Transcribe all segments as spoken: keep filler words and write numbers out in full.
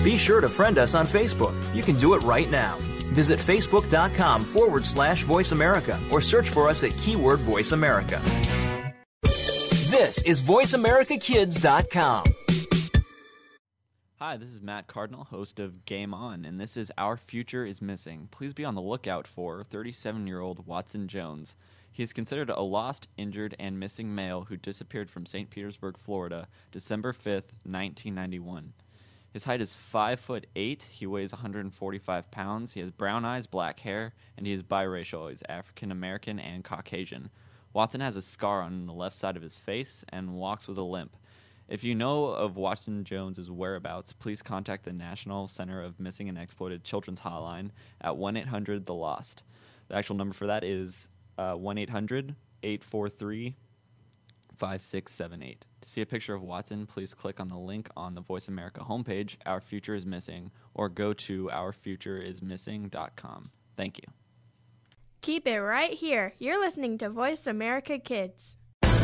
Be sure to friend us on Facebook. You can do it right now. Visit facebook.com forward slash Voice America or search for us at keyword Voice America. This is voice america kids dot com. Hi, this is Matt Cardinal, host of Game On, and this is Our Future is Missing. Please be on the lookout for thirty-seven-year-old Watson Jones. He is considered a lost, injured, and missing male who disappeared from Saint Petersburg, Florida, December fifth, nineteen ninety-one. His height is five foot eight. He weighs one hundred forty-five pounds. He has brown eyes, black hair, and he is biracial. He's African American and Caucasian. Watson has a scar on the left side of his face and walks with a limp. If you know of Watson Jones's whereabouts, please contact the National Center of Missing and Exploited Children's Hotline at one eight hundred the lost. The actual number for that is uh, one eight hundred eight four three five six seven eight. To see a picture of Watson, please click on the link on the Voice America homepage, Our Future is Missing, or go to our future is missing dot com. Thank you. Keep it right here. You're listening to Voice America Kids.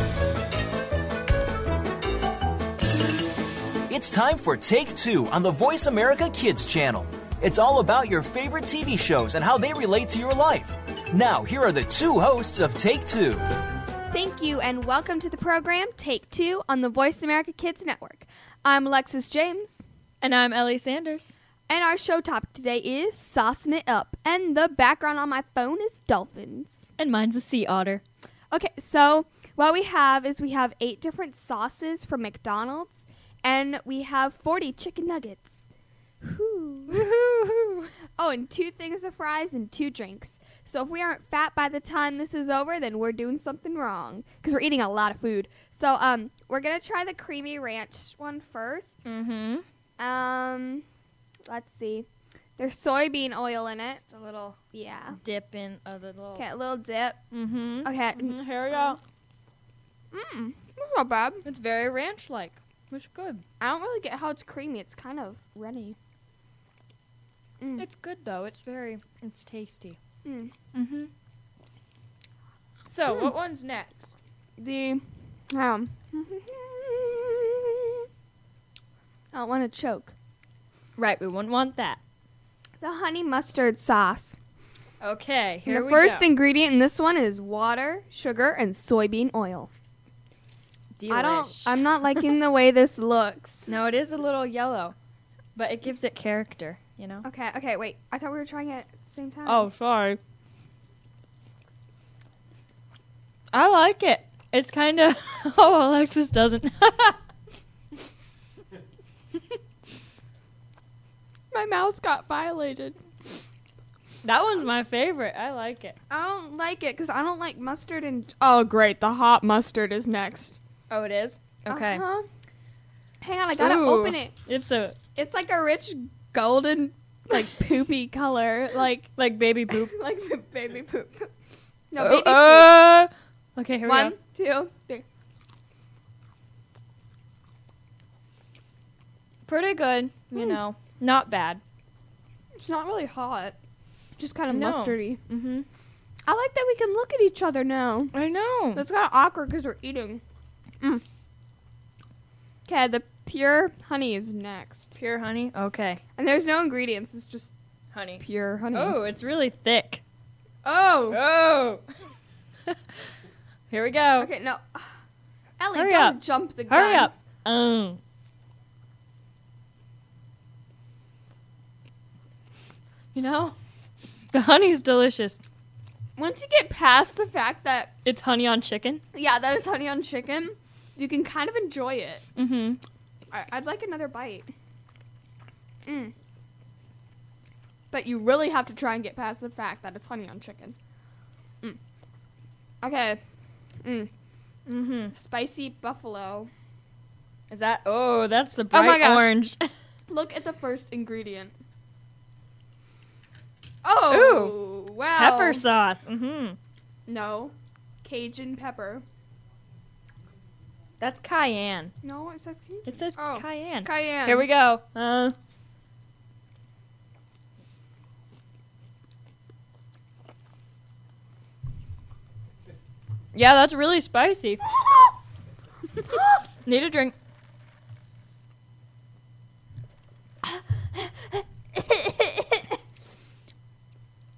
It's time for Take Two on the Voice America Kids channel. It's all about your favorite T V shows and how they relate to your life. Now, here are the two hosts of Take Two. Thank you, and welcome to the program Take Two on the Voice America Kids Network. I'm Alexis James. And I'm Ellie Sanders. And our show topic today is Saucing It Up. And the background on my phone is dolphins. And mine's a sea otter. Okay, so what we have is we have eight different sauces from McDonald's. And we have forty chicken nuggets. Woo. Oh, and two things of fries and two drinks. So if we aren't fat by the time this is over, then we're doing something wrong. Because we're eating a lot of food. So um, we're going to try the creamy ranch one first. Mm-hmm. Um, let's see. There's soybean oil in it. Just a little Yeah. dip in uh, the little... Okay, a little dip. Mm-hmm. Okay. Mm-hmm. Here we go. Mmm. That's not bad. It's very ranch-like. It's good. I don't really get how it's creamy. It's kind of runny. Mm. It's good, though. It's very... It's tasty. Mm. Mm-hmm. So, Mm. what one's next? The, um, I don't want to choke. Right, we wouldn't want that. The honey mustard sauce. Okay, here And the we first go. ingredient in this one is water, sugar, and soybean oil. Delish. I don't, I'm not liking the way this looks. No, it is a little yellow, but it gives it character, you know? Okay, okay, wait. I thought we were trying it at the same time. Oh, sorry. I like it. It's kind of... Oh, Alexis doesn't. My mouth got violated. That one's my favorite. I like it. I don't like it because I don't like mustard and... Oh, great. The hot mustard is next. Oh, it is? Okay. Uh-huh. Hang on, I gotta Ooh, open it. It's a... It's like a rich golden, like, poopy color. Like... Like baby poop. like baby poop. No, Oh, baby poop. uh, okay, here One, we go. two, three. Pretty good, you Mm. know. Not bad. It's not really hot. Just kind of No. mustardy. Mm-hmm. I like that we can look at each other now. I know. That's kind of awkward because we're eating. Mm. Okay, the pure honey is next. Pure honey? Okay. And there's no ingredients. It's just Honey. pure honey. Oh, it's really thick. Oh. Oh! Here we go. Okay, no. Ellie, Hurry don't up. jump the gun. Hurry up. Um. You know, the honey's delicious. Once you get past the fact that, It's honey on chicken. yeah, that is honey on chicken, you can kind of enjoy it. Mm-hmm. I- I'd like another bite. Mm. But you really have to try and get past the fact that it's honey on chicken. Mm. Okay. Mm. Mm-hmm. Spicy buffalo. Is that? Oh, that's the Oh my bright gosh. orange. Look at the first ingredient. Oh, wow. Pepper sauce. Mm-hmm. No. Cajun pepper. That's cayenne. No, it says Cajun. It says Oh, cayenne. Cayenne. Here we go. Uh. Yeah, that's really spicy. Need a drink.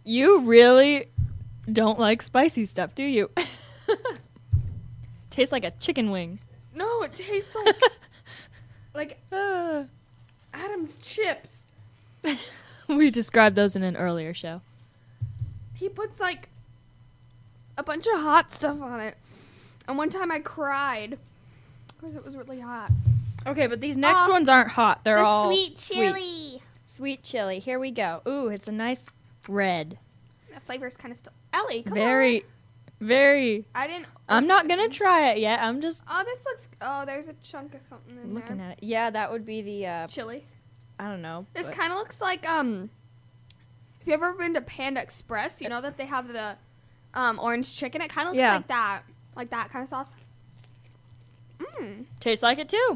You really don't like spicy stuff, do you? Tastes like a chicken wing. No, it tastes like like Uh, Adam's chips. we described those in an earlier show. He puts like a bunch of hot stuff on it. And one time I cried because it was really hot. Okay, but these next Oh, ones aren't hot. They're the all sweet chili. Sweet chili. Here we go. Ooh, it's a nice red. The flavor's kind of still. Ellie, come Very, on. very. I didn't. I'm not gonna try it yet. I'm just Oh, this looks. Oh, there's a chunk of something in looking there. at it. Yeah, that would be the. Uh, Chili. I don't know. This but- kind of looks like um. If you ever been to Panda Express, you know that they have the um orange chicken. It kind of looks Yeah. like that, like that kind of sauce. Mmm. tastes like it too.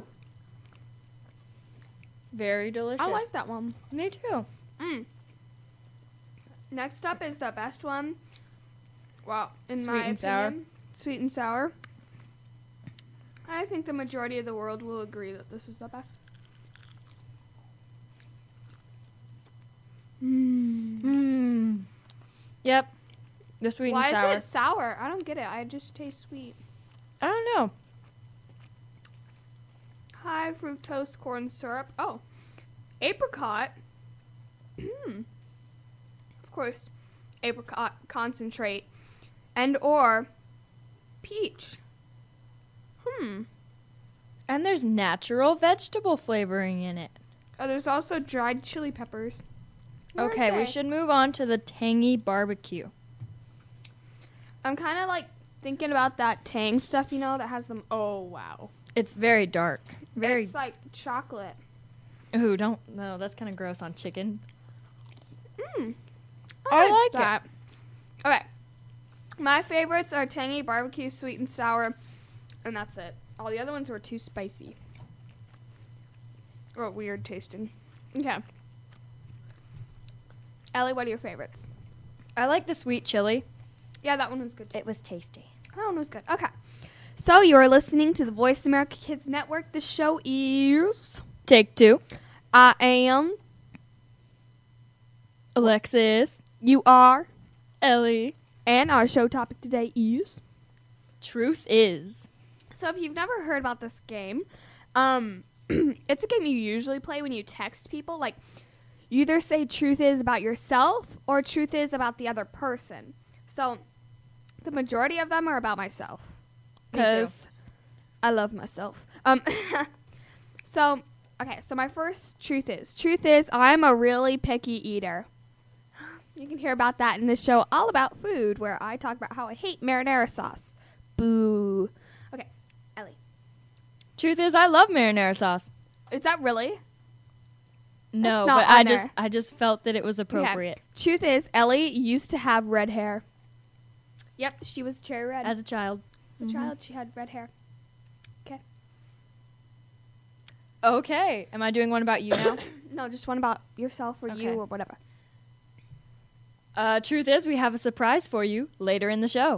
Very delicious. I like that one. Me too. Mm. Next up is the best one. Well, in Sweet my and opinion, sour. sweet and sour. I think the majority of the world will agree that this is the best. Mm. Mmm. Yep. The sweet Why and sour. is it sour? I don't get it. I just taste sweet. I don't know. High fructose corn syrup. Oh, apricot. of course, apricot concentrate, and or peach. Hmm. And there's natural vegetable flavoring in it. Oh, there's also dried chili peppers. Where are Okay, we they? should move on to the tangy barbecue. I'm kind of like thinking about that Tang stuff, you know, that has them. Oh wow. It's very dark. Very. It's like chocolate. Ooh, don't. No, that's kind of gross on chicken. Mm. I like it. that. Okay. My favorites are tangy barbecue, sweet and sour, and that's it. All the other ones were too spicy. Or weird tasting. Okay. Ellie, what are your favorites? I like the sweet chili. Yeah, that one was good too. It was tasty. That one was good. Okay. So you're listening to the Voice America Kids Network. The show is Take two. I am, Alexis. you are, Ellie. and our show topic today is. Truth is. So if you've never heard about this game, um, it's a game you usually play when you text people. Like, you either say truth is about yourself or truth is about the other person. So the majority of them are about myself. Me too. Because I love myself. Um, so, okay, so my first truth is, truth is I'm a really picky eater. You can hear about that in this show all about food, where I talk about how I hate marinara sauce. Boo. Okay, Ellie. Truth is, I love marinara sauce. Is that really? No, That's not but I on just there. I just felt that it was Okay. appropriate Truth is, Ellie used to have red hair. Yep, she was cherry red. as a child. As a Mhm. child, she had red hair. Okay. Okay, am I doing one about you now? No, just one about yourself or you Okay. or whatever. uh, truth is, we have a surprise for you later in the show.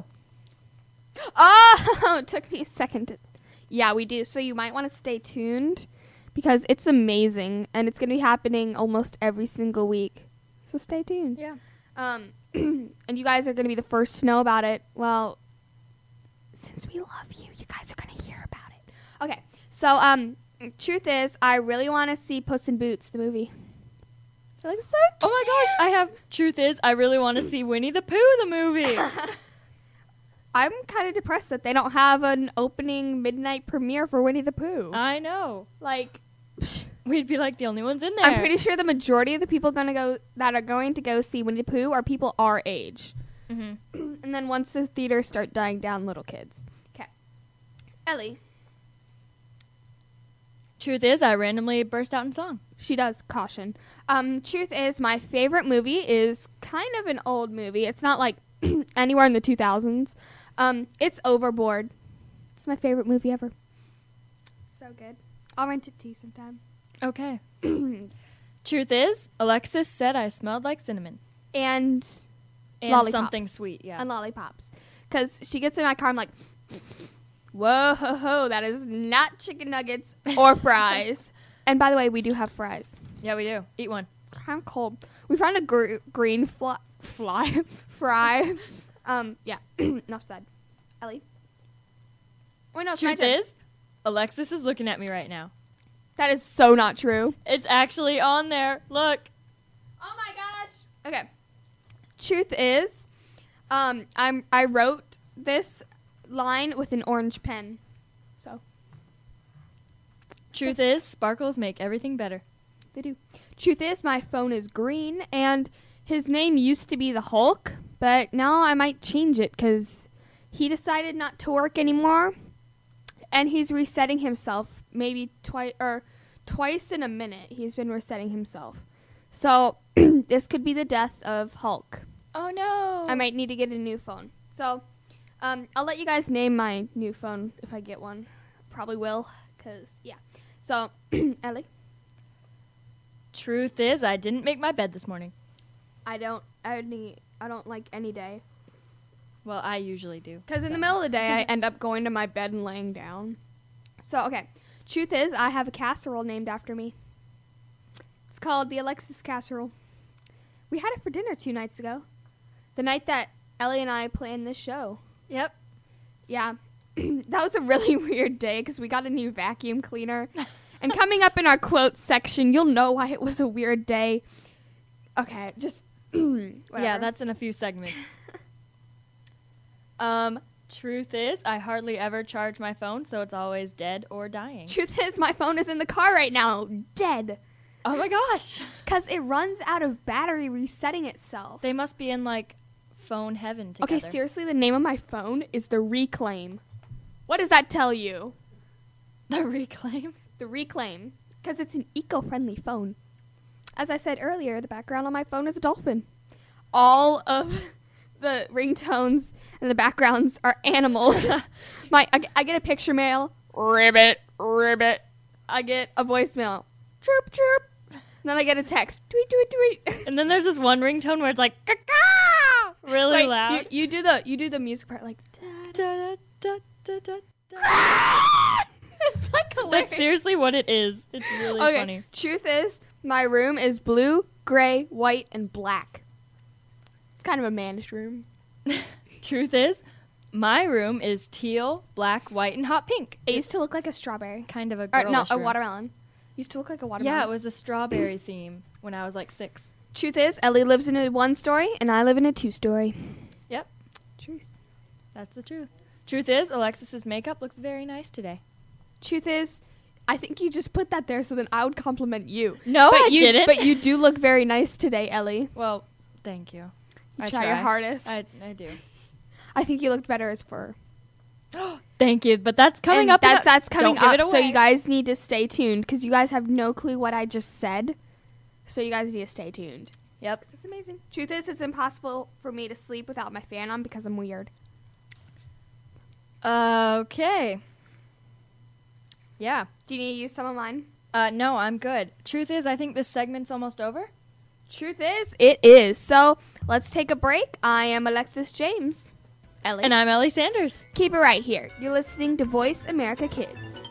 Oh, it took me a second. To, yeah, we do. So you might want to stay tuned because it's amazing and it's going to be happening almost every single week. So stay tuned. Yeah. Um, and you guys are going to be the first to know about it. Well, since we love you, you guys are going to hear about it. Okay. So, um, truth is, I really want to see Puss in Boots, the movie. It looks so Oh my gosh, I have. Truth is, I really want to see Winnie the Pooh the movie. I'm kind of depressed that they don't have an opening midnight premiere for Winnie the Pooh. I know. like, We'd be like the only ones in there. I'm pretty sure the majority of the people gonna go that are going to go see Winnie the Pooh are people our age. hmm And then once the theaters start dying down, little kids. Okay. Ellie. Truth is, I randomly burst out in song. She does. Caution. Um, truth is, my favorite movie is kind of an old movie. It's not like anywhere in the two thousands. Um, it's Overboard. It's my favorite movie ever. So good. I'll rent it to you sometime. Okay. Truth is, Alexis said I smelled like cinnamon. and And Lollipops. something sweet, yeah. and lollipops. Because she gets in my car, I'm like, whoa, ho, ho, that is not chicken nuggets or fries. And by the way, we do have fries. Yeah, we do. Eat one. Kind of cold. We found a gr- green fl- fly, fry. Um, yeah, enough said. Ellie? Wait, no, it's my Truth turn. is, Alexis is looking at me right now. That is so not true. It's actually on there. Look. Oh my gosh. Okay. Truth is, um, I'm I wrote this line with an orange pen. So Truth is, sparkles make everything better. they do. Truth is, my phone is green, and his name used to be the Hulk, but now I might change it because he decided not to work anymore, and he's resetting himself maybe twice or twice in a minute. He's been resetting himself, so this could be the death of Hulk. Oh no. I might need to get a new phone. So, um, I'll let you guys name my new phone if I get one. Probably will, cause yeah. So, Ellie, Truth is, I didn't make my bed this morning. I don't, I need, I don't like any day. Well, I usually do. Cause in so. the middle of the day, I end up going to my bed and laying down. So, okay. Truth is, I have a casserole named after me. It's called the Alexis casserole. We had it for dinner two nights ago. The night that Ellie and I planned this show. Yep. Yeah. That was a really weird day because we got a new vacuum cleaner. And coming up in our quotes section, you'll know why it was a weird day. Okay, just Yeah, whatever. that's in a few segments. um, truth is, I hardly ever charge my phone, so it's always dead or dying. Truth is, my phone is in the car right now, dead. Oh my gosh. Because it runs out of battery resetting itself. They must be in, like, phone heaven together. Okay, seriously, the name of my phone is the Reclaim. What does that tell you? The Reclaim? The Reclaim. Because it's an eco-friendly phone. As I said earlier, the background on my phone is a dolphin. All of the ringtones and the backgrounds are animals. my, I, I get a picture mail, ribbit, ribbit. I get a voicemail, chirp, chirp. And then I get a text, tweet, tweet, tweet. And then there's this one ringtone where it's like, caw really Wait, loud. You, you do the you do the music part like. Da, da, da, da, da. It's like hilarious. That's seriously what it is. It's really Okay. funny. Truth is, my room is blue, gray, white, and black. It's kind of a mannish room. Truth is, my room is teal, black, white, and hot pink. It used to look like a strawberry. Kind of a Or girlish no, a room. watermelon. Used to look like a watermelon. Yeah, it was a strawberry theme when I was like six. Truth is, Ellie lives in a one-story, and I live in a two-story. Yep, Truth. that's the truth. Truth is, Alexis's makeup looks very nice today. Truth is, I think you just put that there so that I would compliment you. No, but I you, didn't. But you do look very nice today, Ellie. Well, thank you. You I try, your hardest. I, I do. I think you looked better as fur. Thank you, but that's coming And up. in That's a- that's coming Don't give up. it So away. you guys need to stay tuned because you guys have no clue what I just said. So you guys need to stay tuned. Yep. It's amazing. Truth is, it's impossible for me to sleep without my fan on because I'm weird. Okay. Yeah. Do you need to use some of mine? Uh, no, I'm good. Truth is, I think this segment's almost over. Truth is, it is. So let's take a break. I am Alexis James. Ellie. And I'm Ellie Sanders. Keep it right here. You're listening to Voice America Kids.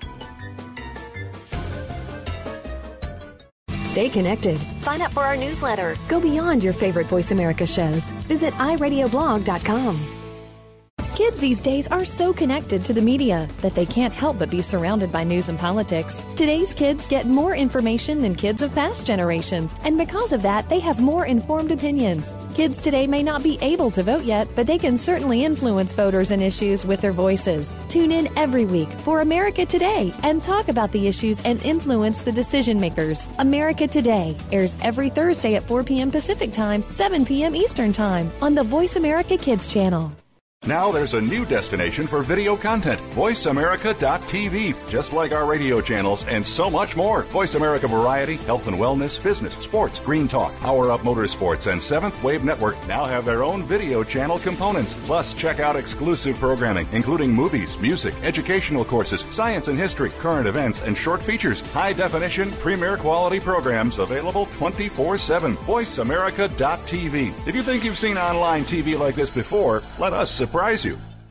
Stay connected. Sign up for our newsletter. Go beyond your favorite Voice America shows. Visit i radio blog dot com. Kids these days are so connected to the media that they can't help but be surrounded by news and politics. Today's kids get more information than kids of past generations, and because of that, they have more informed opinions. Kids today may not be able to vote yet, but they can certainly influence voters and issues with their voices. Tune in every week for America Today and talk about the issues and influence the decision makers. America Today airs every Thursday at four p.m. Pacific Time, seven p.m. Eastern Time on the Voice America Kids channel. Now there's a new destination for video content, voice america dot t v. Just like our radio channels and so much more. Voice America Variety, Health and Wellness, Business, Sports, Green Talk, Power Up Motorsports, and Seventh Wave Network now have their own video channel components. Plus, check out exclusive programming, including movies, music, educational courses, science and history, current events, and short features. High-definition, premier quality programs available twenty-four seven. voice america dot t v. If you think you've seen online T V like this before, let us surprise you.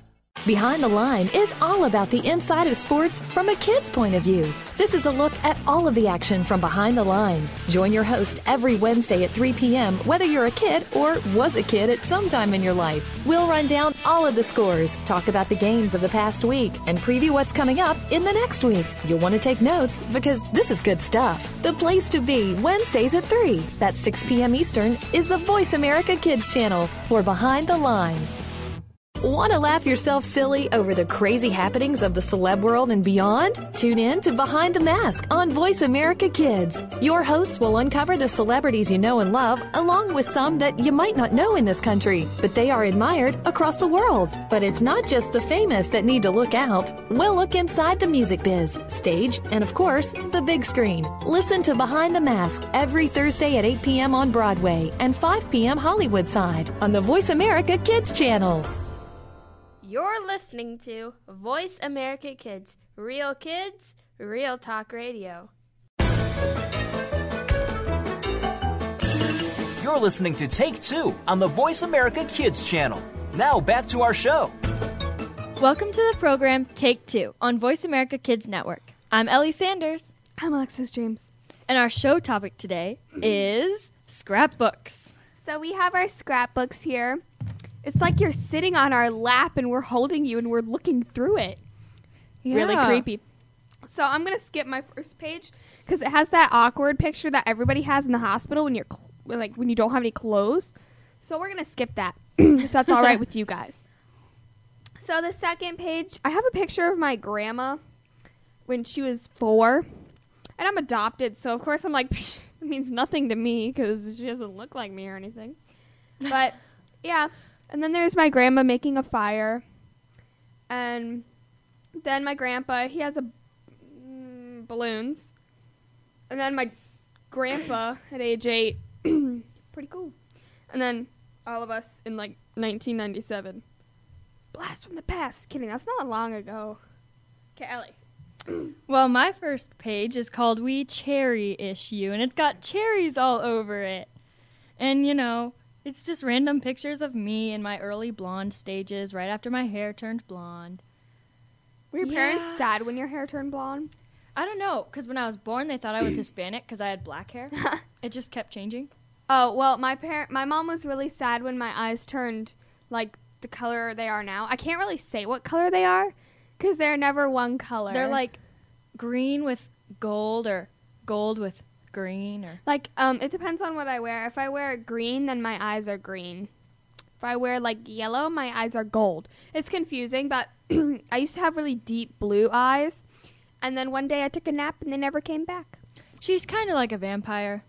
Behind the Line is all about the inside of sports from a kid's point of view. This is a look at all of the action from behind the line. Join your host every Wednesday at three p.m. whether you're a kid or was a kid at some time in your life. We'll run down all of the scores, talk about the games of the past week, and preview what's coming up in the next week. You'll want to take notes because this is good stuff. The place to be Wednesdays at three. That's six p.m. Eastern is the Voice America Kids channel for Behind the Line. Want to laugh yourself silly over the crazy happenings of the celeb world and beyond? Tune in to Behind the Mask on Voice America Kids. Your hosts will uncover the celebrities you know and love, along with some that you might not know in this country, but they are admired across the world. But it's not just the famous that need to look out. We'll look inside the music biz, stage, and of course, the big screen. Listen to Behind the Mask every Thursday at eight p.m. on Broadway and five p.m. Hollywood side on the Voice America Kids channel. You're listening to Voice America Kids. Real kids, real talk radio. You're listening to Take Two on the Voice America Kids channel. Now back to our show. Welcome to the program Take Two on Voice America Kids Network. I'm Ellie Sanders. I'm Alexis James. And our show topic today is scrapbooks. So we have our scrapbooks here. It's like you're sitting on our lap and we're holding you and we're looking through it. Yeah. Really creepy. So I'm going to skip my first page because it has that awkward picture that everybody has in the hospital when you're cl- like when you don't have any clothes. So we're going to skip that if that's all right with you guys. So the second page, I have a picture of my grandma when she was four. And I'm adopted, so of course I'm like, it means nothing to me because she doesn't look like me or anything. But yeah. And then there's my grandma making a fire. And then my grandpa, he has a mm, balloons. And then my grandpa at age eight. Pretty cool. And then all of us in like nineteen ninety-seven. Blast from the past. Kidding, that's not long ago. Okay, Ellie. Well, my first page is called We Cherry-ish You, and it's got cherries all over it. And, you know, it's just random pictures of me in my early blonde stages right after my hair turned blonde. Were your Yeah. parents sad when your hair turned blonde? I don't know, because when I was born, they thought I was Hispanic because I had black hair. It just kept changing. Oh, well, my parent, my mom was really sad when my eyes turned, like, the color they are now. I can't really say what color they are because they're never one color. They're like green with gold or gold with green or... Like, um, it depends on what I wear. If I wear green, then my eyes are green. If I wear, like, yellow, my eyes are gold. It's confusing, but I used to have really deep blue eyes. And then one day I took a nap and they never came back. She's kind of like a vampire.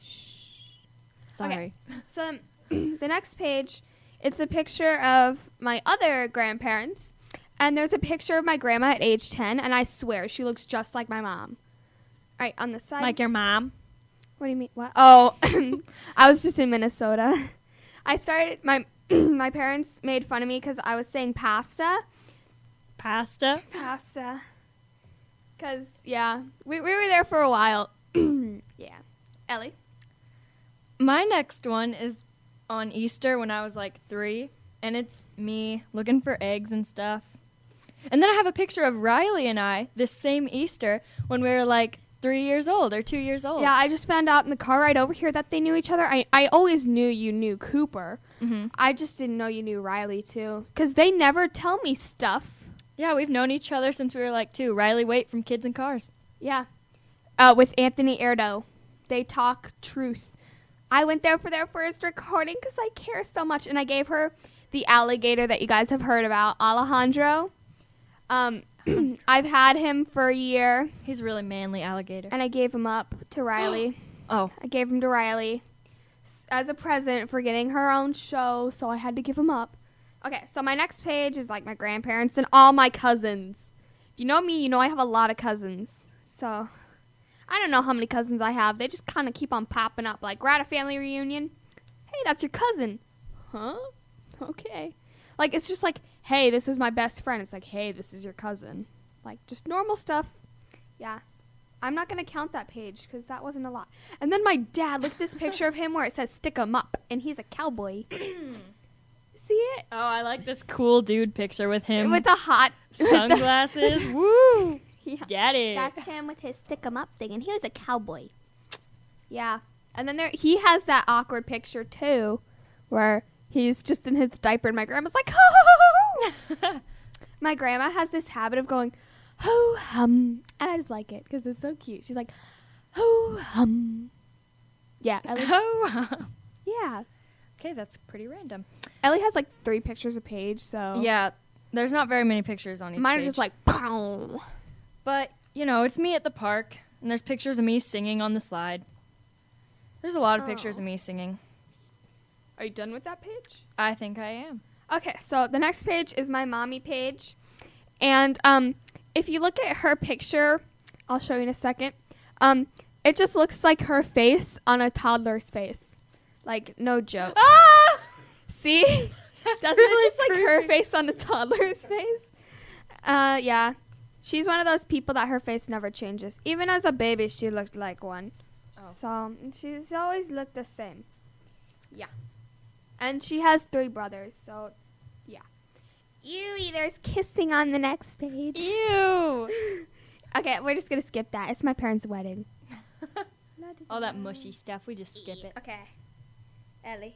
Sorry. Okay. So the next page, it's a picture of my other grandparents. And there's a picture of my grandma at age ten. And I swear, she looks just like my mom. All right, on the side. Like your mom? What do you mean? What? Oh, I was just in Minnesota. I started, my my parents made fun of me because I was saying pasta. Pasta? Pasta. Because, yeah, we, we were there for a while. Yeah. Ellie? My next one is on Easter when I was like three, and it's me looking for eggs and stuff. And then I have a picture of Riley and I this same Easter when we were like three years old or two years old. Yeah, I just found out in the car ride over here that they knew each other. I, I always knew you knew Cooper. Mm-hmm. I just didn't know you knew Riley, too. Because they never tell me stuff. Yeah, we've known each other since we were like two. Riley Waite from Kids and Cars. Yeah. Uh, with Anthony Erdo. They talk truth. I went there for their first recording because I care so much. And I gave her the alligator that you guys have heard about, Alejandro. Um, I've had him for a year. He's a really manly alligator. And I gave him up to Riley. Oh. I gave him to Riley s- as a present for getting her own show, so I had to give him up. Okay, so my next page is like my grandparents and all my cousins. If you know me, you know I have a lot of cousins. So I don't know how many cousins I have. They just kind of keep on popping up. Like, we're at a family reunion. Hey, that's your cousin. Huh? Okay. Like, it's just like, hey, this is my best friend. It's like, hey, this is your cousin. Like, just normal stuff. Yeah. I'm not going to count that page because that wasn't a lot. And then my dad, look at this picture of him where it says stick 'em up. And he's a cowboy. see it? Oh, I like this cool dude picture with him. With the hot sunglasses. Woo! Yeah. Daddy. That's him with his stick 'em up thing, and he was a cowboy. Yeah. And then there he has that awkward picture too, where he's just in his diaper and my grandma's like, ho! My grandma has this habit of going, ho hum. And I just like it because it's so cute. She's like, ho hum. Yeah. Ellie, Oh. yeah. Okay, that's pretty random. Ellie has like three pictures a page, so. Yeah, there's not very many pictures on each Mine page. are just like, pow. But, you know, it's me at the park, and there's pictures of me singing on the slide. There's a lot of pictures Oh. of me singing. Are you done with that page? I think I am. Okay, so the next page is my mommy page. And um, if you look at her picture, I'll show you in a second. Um, it just looks like her face on a toddler's face. Like, no joke. Ah! See? Doesn't really it just like her creepy. face on a toddler's face? Uh, yeah. She's one of those people that her face never changes. Even as a baby, she looked like one. Oh. So she's always looked the same. Yeah. And she has three brothers, so yeah. Ew, there's kissing on the next page. Ew! Okay, we're just gonna skip that. It's my parents' wedding. All that mushy stuff, we just skip it. Okay. Ellie.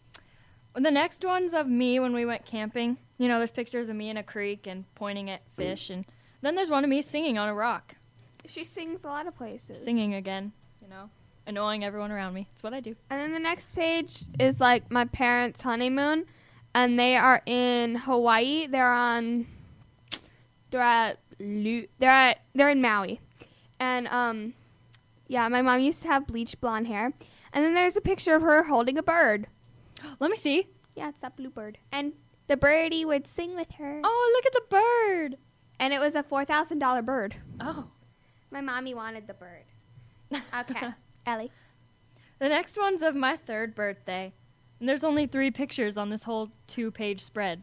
The next one's of me when we went camping. You know, there's pictures of me in a creek and pointing at fish, and then there's one of me singing on a rock. She sings a lot of places. Singing again, you know, annoying everyone around me. It's what I do. And then the next page is like my parents' honeymoon, and they are in Hawaii. They're on. They're at. Lu- they're at. They're in Maui, and um, yeah. My mom used to have bleach blonde hair, and then there's a picture of her holding a bird. Let me see. Yeah, it's that blue bird, and the birdie would sing with her, Oh, look at the bird. and it was a four thousand dollar bird. Oh. My mommy wanted the bird. Okay, Ellie. The next one's of my third birthday. And there's only three pictures on this whole two-page spread.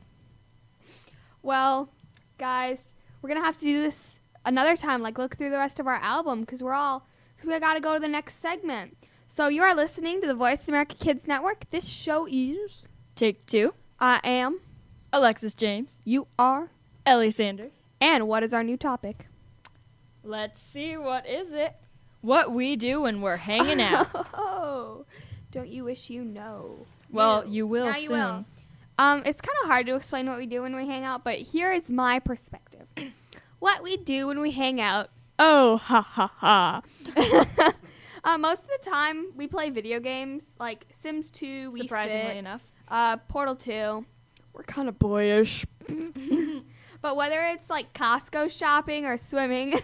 Well, guys, we're gonna have to do this another time. Like, look through the rest of our album because we're all because we gotta go to the next segment. So you are listening to the Voice America Kids Network. This show is Take two. I am, Alexis James. you are, Ellie Sanders. and what is our new topic? Let's see, what is it? What we do when we're hanging out. Oh, don't you wish you know? Well, No. you will Now soon. you will. Um, it's kind of hard to explain what we do when we hang out, but here is my perspective. What we do when we hang out. Oh, ha ha ha. uh, most of the time, we play video games like Sims two, Wii Surprisingly Fit, enough. uh, Portal two. We're kind of boyish. But whether it's like Costco shopping or swimming,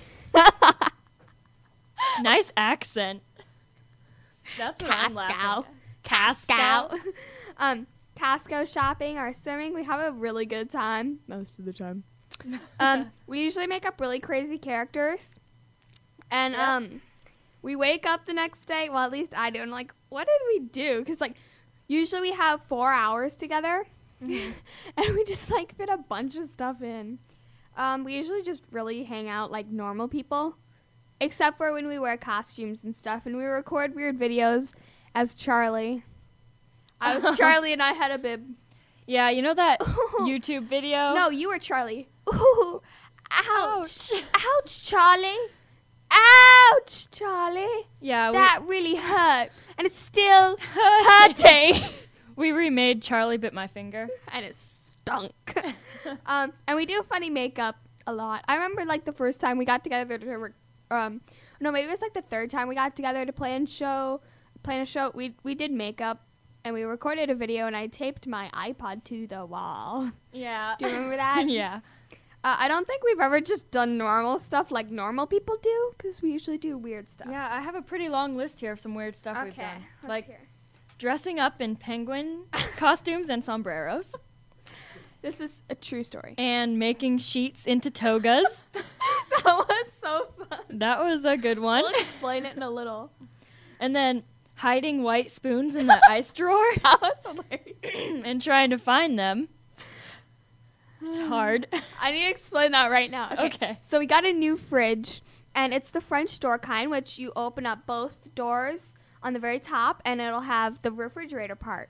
Nice accent. That's what I'm laughing Costco. at. Costco. um, Costco shopping or swimming, we have a really good time most of the time. um, we usually make up really crazy characters, and Yep. um, we wake up the next day. Well, at least I do. And like, what did we do? Because like, usually we have four hours together, and we just like fit a bunch of stuff in. Um, we usually just really hang out like normal people, except for when we wear costumes and stuff, and we record weird videos as Charlie. I was Charlie and I had a bib. Yeah, you know that YouTube video? No, you were Charlie. Ooh, ouch. Ouch. Ouch, Charlie. Ouch, Charlie. Yeah, we, That really hurt. And it's still hurting. we remade Charlie Bit My Finger. And it stunk. um, and we do funny makeup a lot. I remember like the first time we got together to re- um no, maybe it was like the third time we got together to plan show plan a show. We we did makeup and we recorded a video and I taped my iPod to the wall. Yeah. Do you remember that? Yeah. Uh, I don't think we've ever just done normal stuff like normal people do because we usually do weird stuff. Yeah, I have a pretty long list here of some weird stuff we've Okay. done. Let's Like hear. dressing up in penguin costumes and sombreros, This is a true story. and making sheets into togas. That was so fun. That was a good one. We'll explain it in a little. And then hiding white spoons in the ice drawer That was hilarious. and trying to find them. It's hard. I need to explain that right now. Okay. So we got a new fridge, and it's the French door kind, which you open up both doors on the very top, and it'll have the refrigerator part.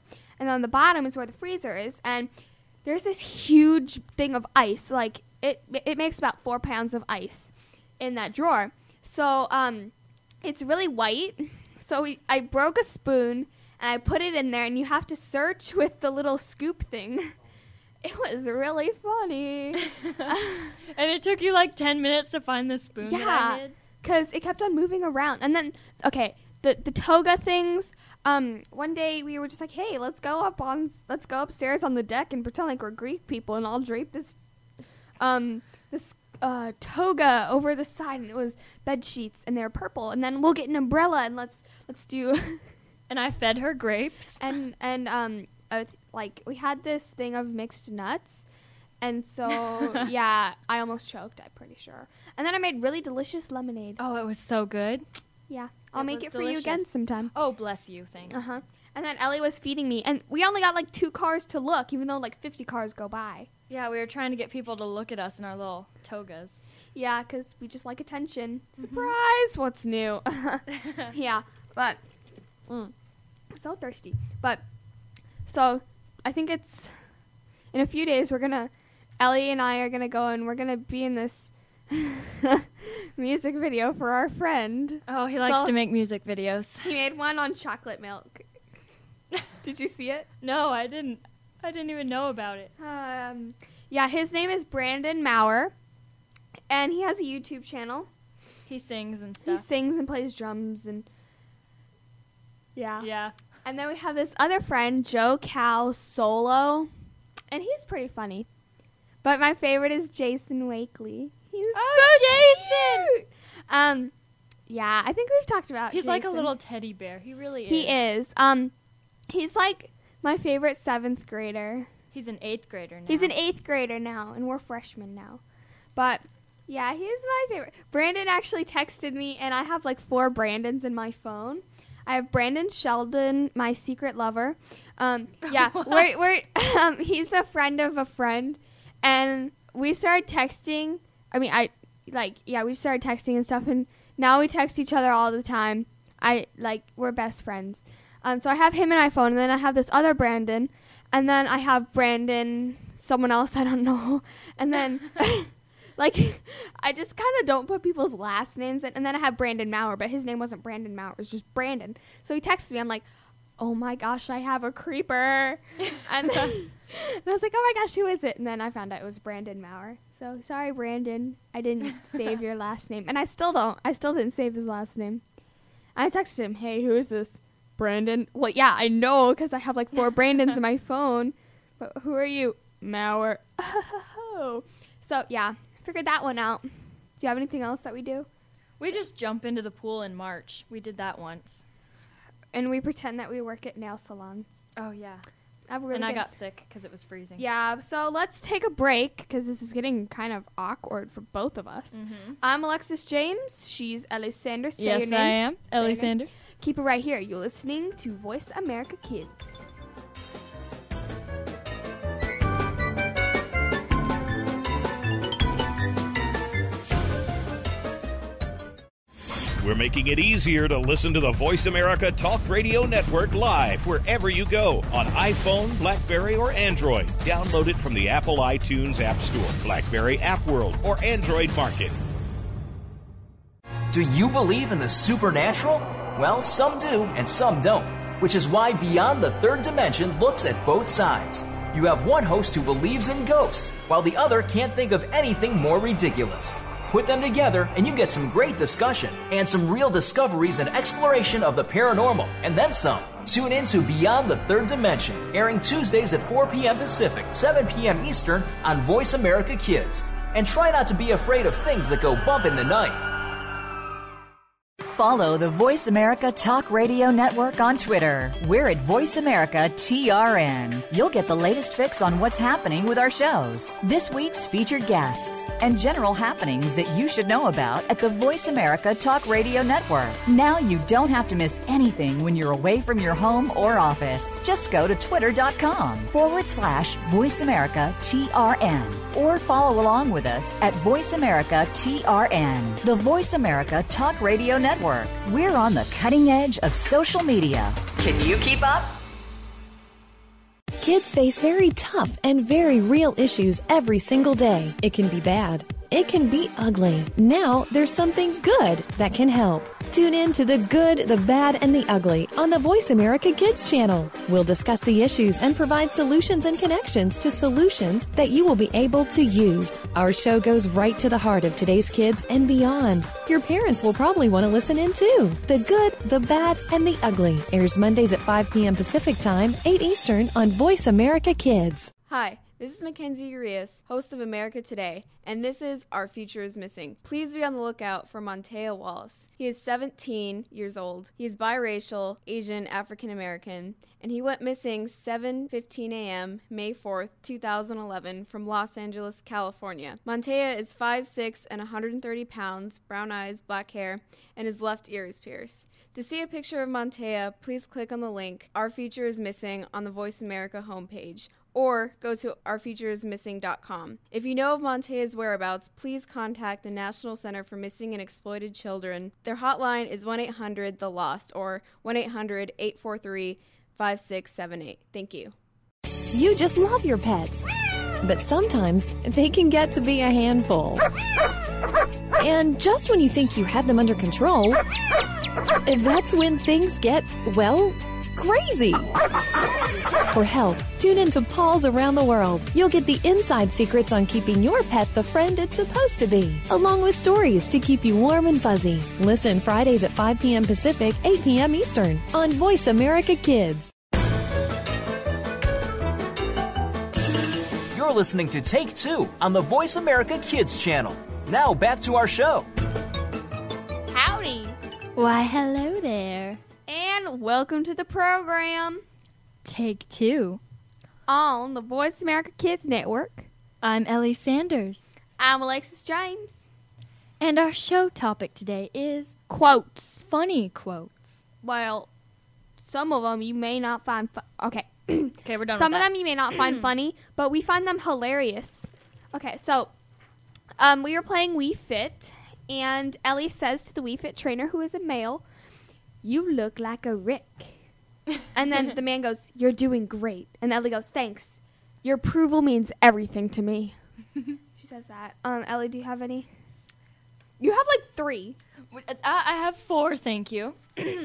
and on the bottom is where the freezer is. And there's this huge thing of ice. Like, it it makes about four pounds of ice in that drawer. So um, it's really white. So we, I broke a spoon, and I put it in there, and you have to search with the little scoop thing. It was really funny. And it took you like ten minutes to find the spoon that I Yeah, hid? because it kept on moving around. And then, okay, the the toga things. Um, one day we were just like, hey, let's go up on, let's go upstairs on the deck and pretend like we're Greek people, and I'll drape this, um, this uh toga over the side, and it was bed sheets, and they're purple, and then we'll get an umbrella, and let's let's do, And I fed her grapes. and and um, uh, like we had this thing of mixed nuts. And so, yeah, I almost choked, I'm pretty sure. And then I made really delicious lemonade. Oh, it was so good. Yeah, I'll It make was it for you again delicious. sometime. Oh, bless you. Thanks. Uh-huh. And then Ellie was feeding me. And we only got like two cars to look, even though like fifty cars go by. Yeah, we were trying to get people to look at us in our little togas. Yeah, because we just like attention. Surprise! What's new? Yeah, but mm, I'm so thirsty. But so I think it's in a few days we're gonna Ellie and I are gonna go and we're gonna be in this music video for our friend. Oh, he likes So- to make music videos. He made one on chocolate milk. Did you see it? No, I didn't. I didn't even know about it. Um, yeah, his name is Brandon Maurer, and he has a YouTube channel. He sings and He stuff. sings and plays drums and yeah. Yeah. And then we have this other friend, Joe Cal Solo, and he's pretty funny. But my favorite is Jason Wakely. He's Oh, so Jason! Cute. Um, yeah, I think we've talked about. He's like a Jason. little teddy bear. He really is. He is. Um, he's like my favorite seventh grader. He's an eighth grader now. He's an eighth grader now, and we're freshmen now. But yeah, he's my favorite. Brandon actually texted me, and I have like four Brandons in my phone. I have Brandon Sheldon, my secret lover. Um, yeah, we're, we're um, he's a friend of a friend, and we started texting. I mean, I like yeah, we started texting and stuff, and now we text each other all the time. I like we're best friends. Um, so I have him in my phone, and then I have this other Brandon, and then I have Brandon, someone else I don't know, and then. Like, I just kind of don't put people's last names in. And then I have Brandon Maurer, but his name wasn't Brandon Maurer. It was just Brandon. So he texted me. I'm like, oh, my gosh, I have a creeper. And then and I was like, oh, my gosh, who is it? And then I found out it was Brandon Maurer. So, sorry, Brandon. I didn't save your last name. And I still don't. I still didn't save his last name. I texted him, hey, who is this? Brandon. Well, yeah, I know because I have like four Brandons in my phone. But who are you? Maurer. So, yeah. Figured that one out. Do you have anything else that we do? We just jump into the pool in March. We did that once. And we pretend that we work at nail salons. Oh, yeah. I really And I did. got sick because it was freezing. Yeah, so let's take a break because this is getting kind of awkward for both of us. Mm-hmm. I'm Alexis James. She's Ellie Sanders. Say Yes, your name. I am. Say Ellie your name. Sanders. Keep it right here. You're listening to Voice America Kids. We're making it easier to listen to the Voice America Talk Radio Network live wherever you go on iPhone, BlackBerry, or Android. Download it from the Apple iTunes App Store, BlackBerry App World, or Android Market. Do you believe in the supernatural? Well, some do and some don't, which is why Beyond the Third Dimension looks at both sides. You have one host who believes in ghosts, while the other can't think of anything more ridiculous. Put them together and you get some great discussion and some real discoveries and exploration of the paranormal, and then some. Tune in to Beyond the Third Dimension, airing Tuesdays at four p.m. Pacific, seven p.m. Eastern on Voice America Kids. And try not to be afraid of things that go bump in the night. Follow the Voice America Talk Radio Network on Twitter. We're at Voice America T R N. You'll get the latest fix on what's happening with our shows, this week's featured guests, and general happenings that you should know about at the Voice America Talk Radio Network. Now you don't have to miss anything when you're away from your home or office. Just go to twitter.com forward slash Voice America T R N or follow along with us at Voice America T R N, the Voice America Talk Radio Network. We're on the cutting edge of social media. Can you keep up? Kids face very tough and very real issues every single day. It can be bad. It can be ugly. Now there's something good that can help. Tune in to The Good, the Bad, and the Ugly on the Voice America Kids channel. We'll discuss the issues and provide solutions and connections to solutions that you will be able to use. Our show goes right to the heart of today's kids and beyond. Your parents will probably want to listen in too. The Good, the Bad, and the Ugly airs Mondays at five p.m. Pacific Time, eight Eastern on Voice America Kids. Hi. This is Mackenzie Urias, host of America Today, and this is Our Future is Missing. Please be on the lookout for Montea Wallace. He is seventeen years old. He is biracial, Asian, African American, and he went missing seven fifteen a.m. May fourth, two thousand eleven from Los Angeles, California. Montea is five six and one hundred thirty pounds, brown eyes, black hair, and his left ear is pierced. To see a picture of Montea, please click on the link Our Future is Missing on the Voice America homepage, or go to our future is missing dot com. If you know of Montea's whereabouts, please contact the National Center for Missing and Exploited Children. Their hotline is one eight hundred the lost or one eight hundred eight four three five six seven eight. Thank you. You just love your pets, but sometimes they can get to be a handful. And just when you think you have them under control, that's when things get, well, crazy. For help, tune in to Paws Around the World. You'll get the inside secrets on keeping your pet the friend it's supposed to be, along with stories to keep you warm and fuzzy. Listen Fridays at five p.m. Pacific, eight p.m. Eastern on Voice America Kids. You're listening to Take Two on the Voice America Kids channel. Now back to our show. Howdy. Why, hello there. And welcome to the program Take Two on the Voice America Kids Network. I'm Ellie Sanders. I'm Alexis James. And our show topic today is quotes. Funny quotes. Well, some of them you may not find fu- Okay. Okay, we're done Some with of that. them you may not find funny, but we find them hilarious. Okay, so um, we were playing Wii Fit, and Ellie says to the Wii Fit trainer, who is a male, "You look like a Rick." And then the man goes, "You're doing great." And Ellie goes, "Thanks. Your approval means everything to me." She says that. Um, Ellie, do you have any? You have like three. I, I have four, thank you.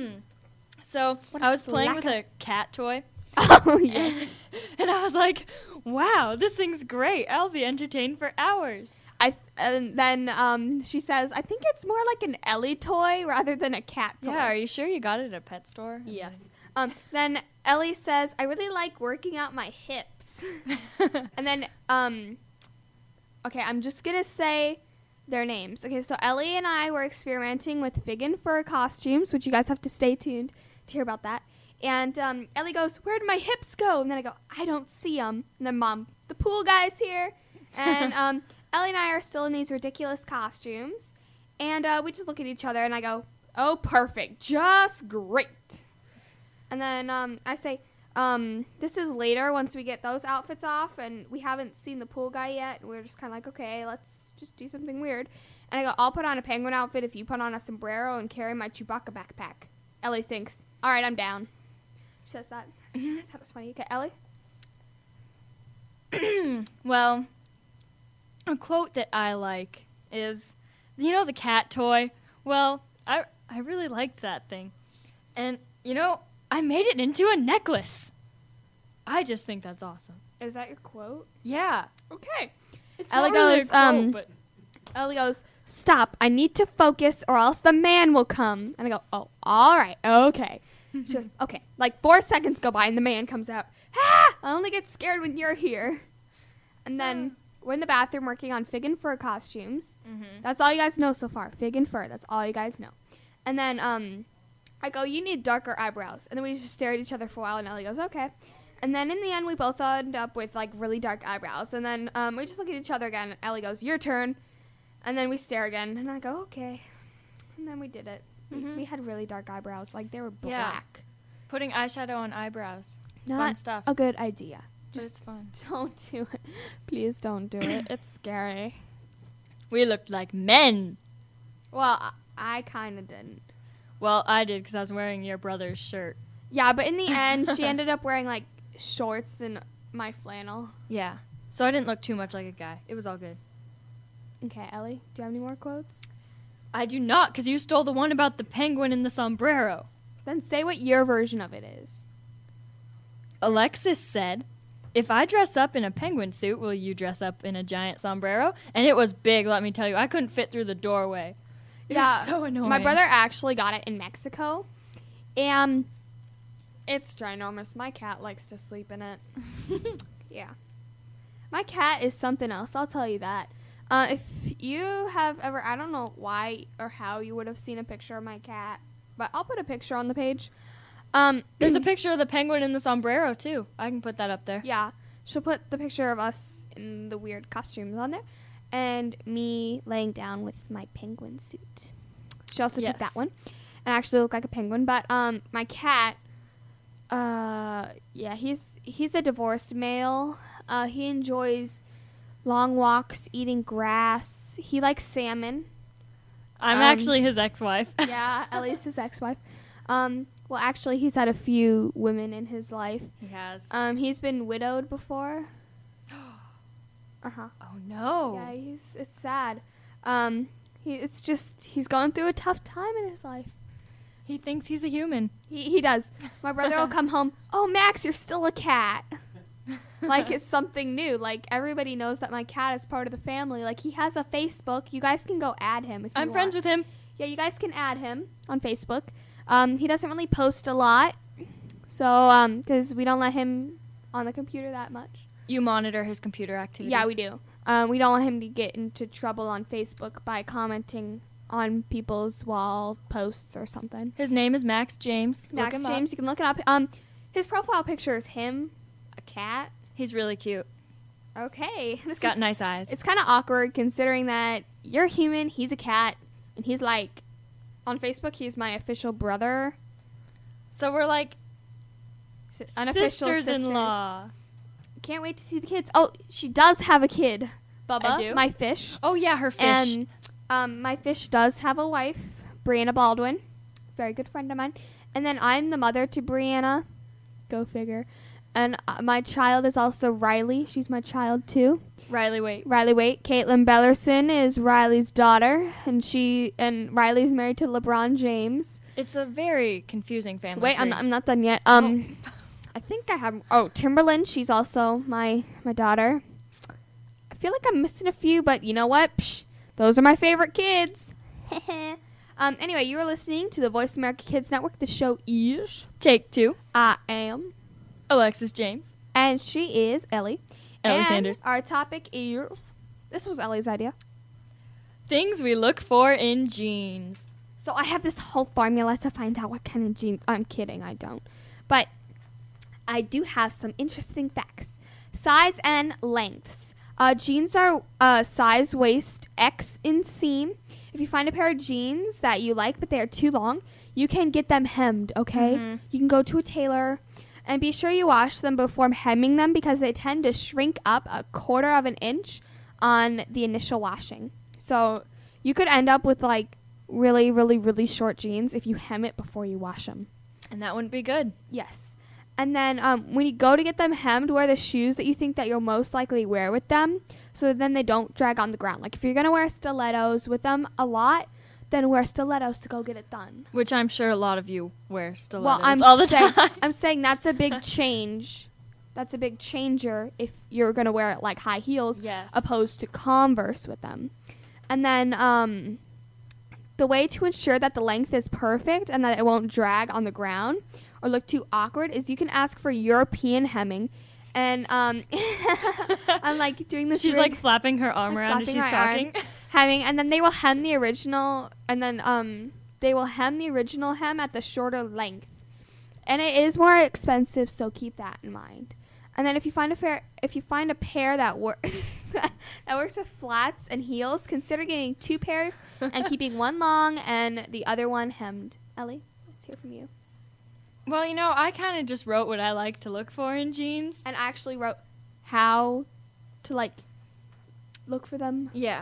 So What a I was playing with slacker. a cat toy. Oh, yes. And I was like, wow, this thing's great. I'll be entertained for hours. I and then um, she says, "I think it's more like an Ellie toy rather than a cat toy." Yeah, are you sure you got it at a pet store? Yes. Um, then Ellie says, "I really like working out my hips." And then, um, okay, I'm just going to say their names. Okay, so Ellie and I were experimenting with fig and fur costumes, which you guys have to stay tuned to hear about that. And um, Ellie goes, "Where'd my hips go?" And then I go, "I don't see them." And then Mom, "The pool guy's here." And um, Ellie and I are still in these ridiculous costumes. And uh, we just look at each other and I go, "Oh, perfect. Just great." And then um, I say, um, this is later once we get those outfits off. And we haven't seen the pool guy yet. And we're just kind of like, okay, let's just do something weird. And I go, "I'll put on a penguin outfit if you put on a sombrero and carry my Chewbacca backpack." Ellie thinks, "All right, I'm down." She says that. I thought it was funny. Okay, Ellie? Well, a quote that I like is, you know the cat toy? Well, I I really liked that thing. And, you know, I made it into a necklace. I just think that's awesome. Is that your quote? Yeah. Okay. It's Ellie not really a goes, quote, um, but Ellie goes, "Stop. I need to focus or else the man will come." And I go, "Oh, all right. Okay." She goes, "Okay." Like four seconds go by and the man comes out. "Ah! I only get scared when you're here." And then we're in the bathroom working on fig and fur costumes. Mhm. That's all you guys know so far. Fig and fur. That's all you guys know. And then um, I go, "You need darker eyebrows." And then we just stare at each other for a while and Ellie goes, "Okay." And then in the end, we both end up with like really dark eyebrows. And then um, we just look at each other again. Ellie goes, "Your turn." And then we stare again. And I go, "Okay." And then we did it. We, Mhm. we had really dark eyebrows. Like they were Yeah. black. putting eyeshadow on eyebrows. Not Fun stuff. a good idea. But Just it's fun. don't do it. Please don't do it. It's scary. We looked like men. Well, I, I kind of didn't. Well, I did because I was wearing your brother's shirt. Yeah, but in the end, she ended up wearing like shorts and my flannel. Yeah. So I didn't look too much like a guy. It was all good. Okay, Ellie, do you have any more quotes? I do not, because you stole the one about the penguin and the sombrero. Then say what your version of it is. Alexis said, if I dress up in a penguin suit, will you dress up in a giant sombrero? And it was big, let me tell you. I couldn't fit through the doorway. It yeah, was so annoying. My brother actually got it in Mexico, and it's ginormous. My cat likes to sleep in it. Yeah. My cat is something else, I'll tell you that. Uh, if you have ever, I don't know why or how you would have seen a picture of my cat, but I'll put a picture on the page. Um, There's a picture of the penguin and the sombrero, too. I can put that up there. Yeah. She'll put the picture of us in the weird costumes on there, and me laying down with my penguin suit. She also Yes. took that one, and I actually look like a penguin. But um, my cat, uh, yeah, he's he's a divorced male. Uh, he enjoys long walks, eating grass. He likes salmon. I'm Um, actually his ex-wife. Yeah, Ellie's his ex-wife. Um, well, actually, he's had a few women in his life. He has. Um, he's been widowed before. Uh huh. Oh, no. Yeah, he's it's sad. Um, he it's just he's going through a tough time in his life. He thinks he's a human. He he does. My brother will come home. Oh, Max, you're still a cat. Like it's something new. Like everybody knows that my cat is part of the family. Like he has a Facebook. You guys can go add him if you I'm want. friends with him. Yeah, you guys can add him on Facebook. Um, he doesn't really post a lot, so um, because we don't let him on the computer that much. You monitor his computer activity. Yeah, we do. Um, we don't want him to get into trouble on Facebook by commenting on people's wall posts or something. His name is Max James. Max Look him James, up. you can look it up. Um, his profile picture is him, a cat. He's really cute. Okay, He's this got is- nice eyes. It's kind of awkward considering that you're human, he's a cat, and he's like, on Facebook, he's my official brother. So we're like S- unofficial sisters-in-law. Can't wait to see the kids. Oh, she does have a kid, Bubba, I do? my fish. Oh, yeah, her fish. And um, my fish does have a wife, Brianna Baldwin, very good friend of mine. And then I'm the mother to Brianna. Go figure. And uh, my child is also Riley. She's my child too. Riley, wait. Riley, wait. Caitlin Bellerson is Riley's daughter, and she and Riley's married to LeBron James. It's a very confusing family Wait, I'm tree. not, I'm not done yet. Um, I think I have. Oh, Timberland. She's also my my daughter. I feel like I'm missing a few, but you know what? Psh, those are my favorite kids. um. Anyway, you are listening to the Voice America Kids Network. The show is Take two. I am, Alexis James. and she is Ellie. Ellie and Sanders. Our topic is. This was Ellie's idea. Things we look for in jeans. So I have this whole formula to find out what kind of jeans. I'm kidding, I don't. But I do have some interesting facts. Size and lengths. Uh, jeans are uh, size waist X inseam. If you find a pair of jeans that you like but they are too long, you can get them hemmed, okay? Mhm. You can go to a tailor and be sure you wash them before hemming them because they tend to shrink up a quarter of an inch on the initial washing. So you could end up with like really, really, really short jeans if you hem it before you wash them. And that wouldn't be good. Yes. And then um, when you go to get them hemmed, wear the shoes that you think that you'll most likely wear with them so then they don't drag on the ground. Like if you're going to wear stilettos with them a lot, then wear stilettos to go get it done. Which I'm sure a lot of you wear stilettos Well, I'm all the saying, time. I'm saying that's a big change. That's a big changer if you're going to wear it like high heels Yes. opposed to Converse with them. And then um, the way to ensure that the length is perfect and that it won't drag on the ground or look too awkward is you can ask for European hemming. And um, I'm like doing this. She's weird- like flapping her arm like around as flapping she's her arm, talking. hemming, and then they will hem the original, and then um, they will hem the original hem at the shorter length. And it is more expensive, so keep that in mind. And then if you find a pair, if you find a pair that works that works with flats and heels, consider getting two pairs and keeping one long and the other one hemmed. Ellie, let's hear from you. Well, you know, I kind of just wrote what I like to look for in jeans. And I actually wrote how to like look for them. Yeah.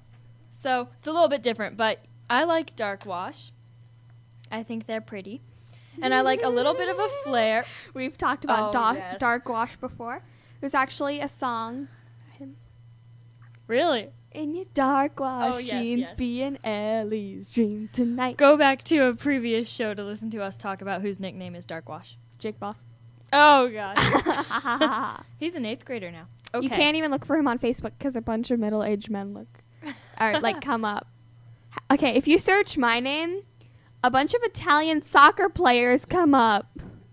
So it's a little bit different, but I like dark wash. I think they're pretty. And I like a little bit of a flare. We've talked about Oh, dark, yes. dark wash before. There's actually a song. Really? In your dark wash Oh, yes, jeans, yes. being Ellie's dream tonight. Go back to a previous show to listen to us talk about whose nickname is Dark Wash. Jake Boss. Oh, gosh. He's an eighth grader now. Okay. You can't even look for him on Facebook because a bunch of middle-aged men look, or like come up. Okay, if you search my name, a bunch of Italian soccer players come up.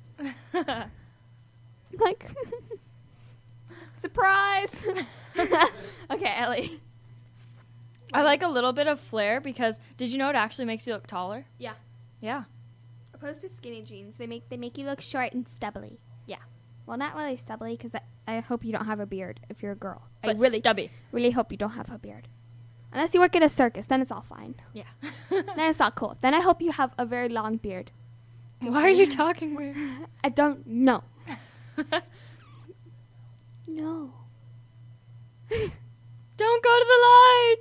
Like, surprise. Okay, Ellie. I like a little bit of flare because did you know it actually makes you look taller? Yeah. Yeah. Opposed to skinny jeans, they make they make you look short and stubbly. Yeah. Well, not really stubbly because I, I hope you don't have a beard if you're a girl. But I really, stubby. really hope you don't have a beard. Unless you work at a circus, then it's all fine. Yeah. Then it's all cool. Then I hope you have a very long beard. Why are you talking weird? I don't know. No. Don't go to the light.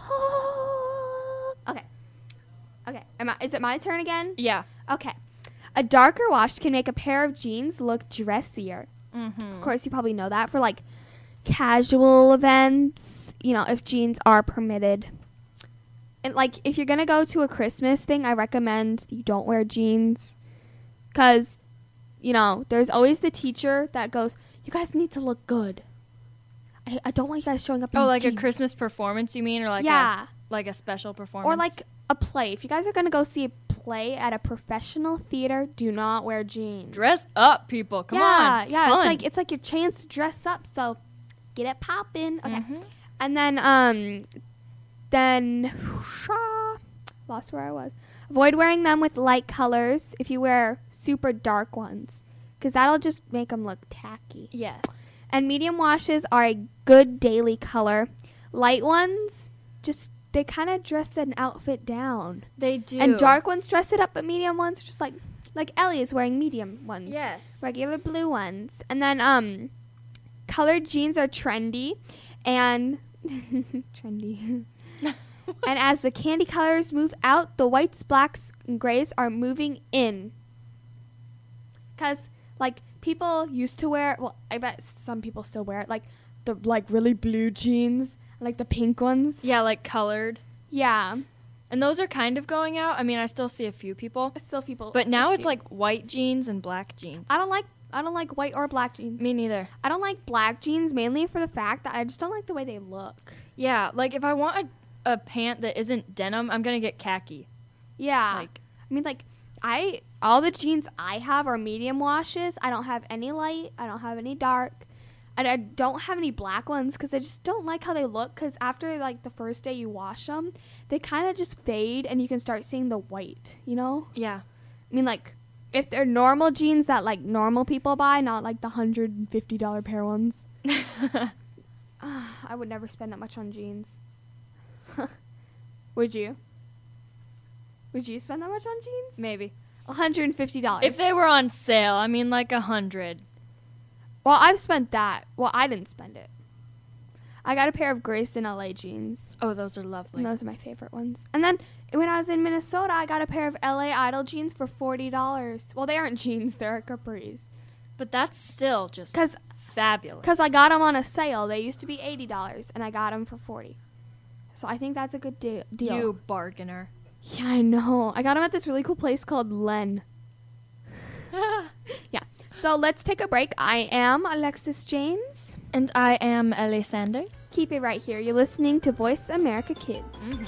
Okay. Okay. Am I, is it my turn again? Yeah. Okay. A darker wash can make a pair of jeans look dressier. Mm-hmm. Of course, you probably know that for like casual events, you know, if jeans are permitted. And like if you're going to go to a Christmas thing, I recommend you don't wear jeans cuz you know, there's always the teacher that goes, "You guys need to look good. I, I don't want you guys showing up in Oh, like jeans." a Christmas performance, you mean, or like Yeah. a like a special performance, Or like a play. If you guys are going to go see a play at a professional theater, do not wear jeans. dress up, people. Come yeah, on, it's yeah, fun. it's like it's like your chance to dress up. So get it poppin'. Okay, Mhm. and then um, then lost where I was. Avoid wearing them with light colors if you wear super dark ones, because that'll just make them look tacky. Yes. And medium washes are a good daily color. Light ones just they kind of dress an outfit down. They do. And dark ones dress it up, but medium ones are just like like Ellie is wearing medium ones. Yes. Regular blue ones. And then um colored jeans are trendy and trendy. And as the candy colors move out, the whites, blacks, and grays are moving in. Cuz like people used to wear, well, I bet some people still wear it, like the like really blue jeans, like the pink ones. Yeah, like colored. Yeah. And those are kind of going out. I mean, I still see a few people. Still people. But now it's see- like white jeans and black jeans. I don't like I don't like white or black jeans. Me neither. I don't like black jeans mainly for the fact that I just don't like the way they look. Yeah, like if I want a, a pant that isn't denim, I'm going to get khaki. Yeah. Like I mean like I all the jeans I have are medium washes. I don't have any light. I don't have any dark. And I don't have any black ones cuz I just don't like how they look cuz after like the first day you wash them, they kind of just fade and you can start seeing the white, you know? yeah. I mean like if they're normal jeans that like normal people buy, not like the one hundred fifty dollars pair ones. I would never spend that much on jeans. Would you? Would you spend that much on jeans? Maybe. one hundred fifty dollars. If they were on sale, I mean like a hundred. Well, I've spent that. Well, I didn't spend it. I got a pair of Grayson L A jeans. Oh, those are lovely. And those are my favorite ones. And then when I was in Minnesota, I got a pair of L A Idol jeans for forty dollars. Well, they aren't jeans. They're capris. But that's still just Because fabulous. Because I got them on a sale. They used to be eighty dollars, and I got them for forty dollars. So I think that's a good de- deal. You bargainer. Yeah, I know. I got them at this really cool place called Len. Yeah. So let's take a break. I am Alexis James. And I am Ellie Sanders. Keep it right here. You're listening to Voice America Kids. Mm-hmm.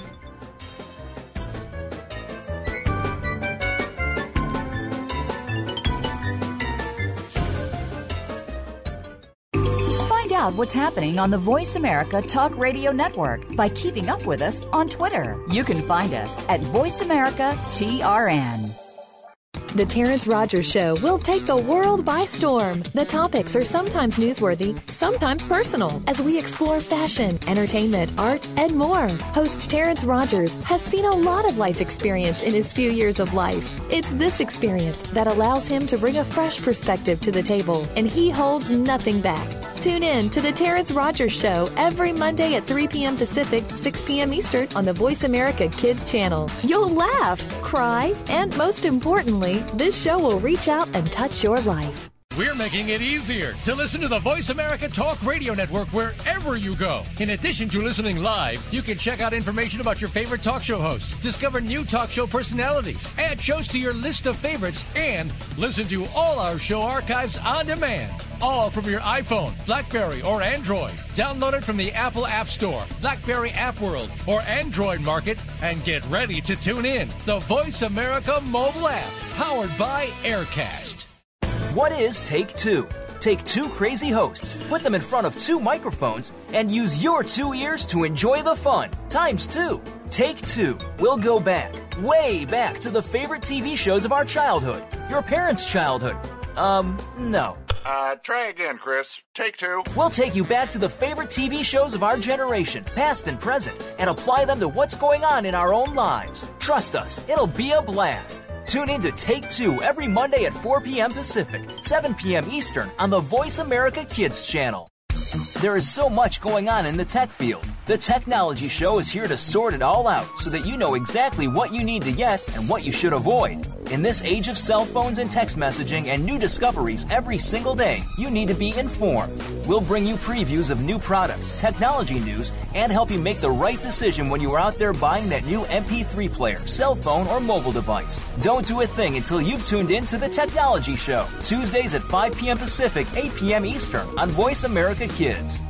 Find out what's happening on the Voice America Talk Radio Network by keeping up with us on Twitter. You can find us at Voice America T R N. The Terrence Rogers Show will take the world by storm. The topics are sometimes newsworthy, sometimes personal, as we explore fashion, entertainment, art, and more. Host Terrence Rogers has seen a lot of life experience in his few years of life. It's this experience that allows him to bring a fresh perspective to the table, and he holds nothing back. Tune in to The Terrence Rogers Show every Monday at three p.m. Pacific, six p.m. Eastern on the Voice America Kids channel. You'll laugh, cry, and most importantly, This show will reach out and touch your life. We're making it easier to listen to the Voice America Talk Radio Network wherever you go. In addition to listening live, you can check out information about your favorite talk show hosts, discover new talk show personalities, add shows to your list of favorites, and listen to all our show archives on demand. All from your iPhone, BlackBerry, or Android. Download it from the Apple App Store, BlackBerry App World, or Android Market, and get ready to tune in. The Voice America mobile app, powered by Aircast. What is Take Two? Take two crazy hosts, put them in front of two microphones, and use your two ears to enjoy the fun, times two. Take Two. We'll go back, way back to the favorite T V shows of our childhood, your parents' childhood. Um, no. Uh, try again, Chris. Take two. We'll take you back to the favorite T V shows of our generation, past and present, and apply them to what's going on in our own lives. Trust us, it'll be a blast. Tune in to Take Two every Monday at four p.m. Pacific, seven p.m. Eastern on the Voice America Kids channel. There is so much going on in the tech field. The Technology Show is here to sort it all out so that you know exactly what you need to get and what you should avoid. In this age of cell phones and text messaging and new discoveries every single day, you need to be informed. We'll bring you previews of new products, technology news, and help you make the right decision when you are out there buying that new M P three player, cell phone, or mobile device. Don't do a thing until you've tuned in to The Technology Show, Tuesdays at five p.m. Pacific, eight p.m. Eastern on Voice America Kids.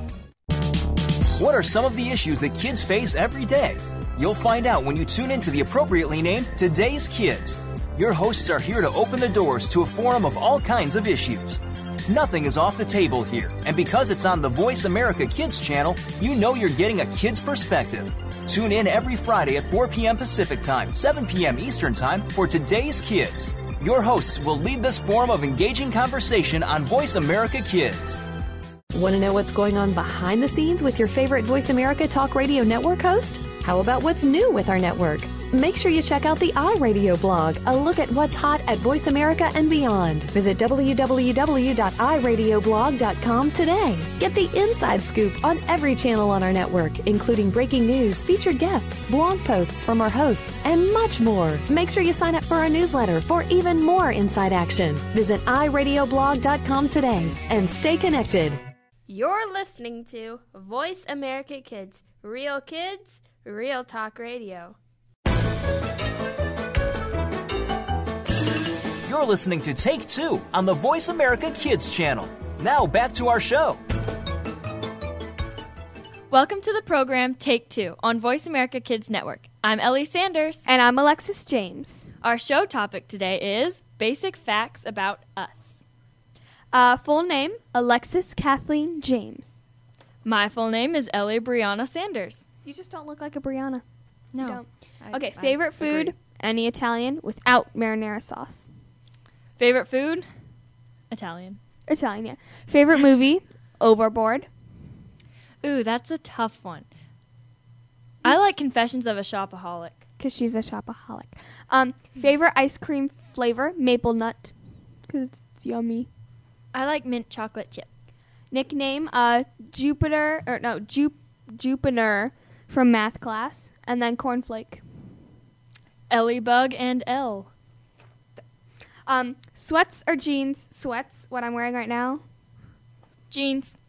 What are some of the issues that kids face every day? You'll find out when you tune into the appropriately named Today's Kids. Your hosts are here to open the doors to a forum of all kinds of issues. Nothing is off the table here, and because it's on the Voice America Kids channel, you know you're getting a kid's perspective. Tune in every Friday at four p.m. Pacific Time, seven p.m. Eastern Time for Today's Kids. Your hosts will lead this forum of engaging conversation on Voice America Kids. Want to know what's going on behind the scenes with your favorite Voice America Talk Radio Network host? How about what's new with our network? Make sure you check out the iRadio blog, a look at what's hot at Voice America and beyond. Visit w w w dot i radio blog dot com today. Get the inside scoop on every channel on our network, including breaking news, featured guests, blog posts from our hosts, and much more. Make sure you sign up for our newsletter for even more inside action. Visit i radio blog dot com today and stay connected. You're listening to Voice America Kids, real kids, real talk radio. You're listening to Take Two on the Voice America Kids channel. Now back to our show. Welcome to the program Take Two on Voice America Kids Network. I'm Ellie Sanders. And I'm Alexis James. Our show topic today is Basic Facts About Us. Uh, full name, Alexis Kathleen James. My full name is Ellie Brianna Sanders. You just don't look like a Brianna. No. You don't. I, okay, I favorite food, agree. any Italian without marinara sauce. Favorite food, Italian. Italian, yeah. Favorite movie, Overboard. Ooh, that's a tough one. I like Confessions of a Shopaholic. Because she's a shopaholic. Um, favorite ice cream flavor, maple nut. Because it's yummy. I like mint chocolate chip. Nickname, uh, Jupiter, or no, Jup- Jupiter from math class. And then cornflake. Ellie Bug and L. Um, sweats or jeans? Sweats, what I'm wearing right now. Jeans.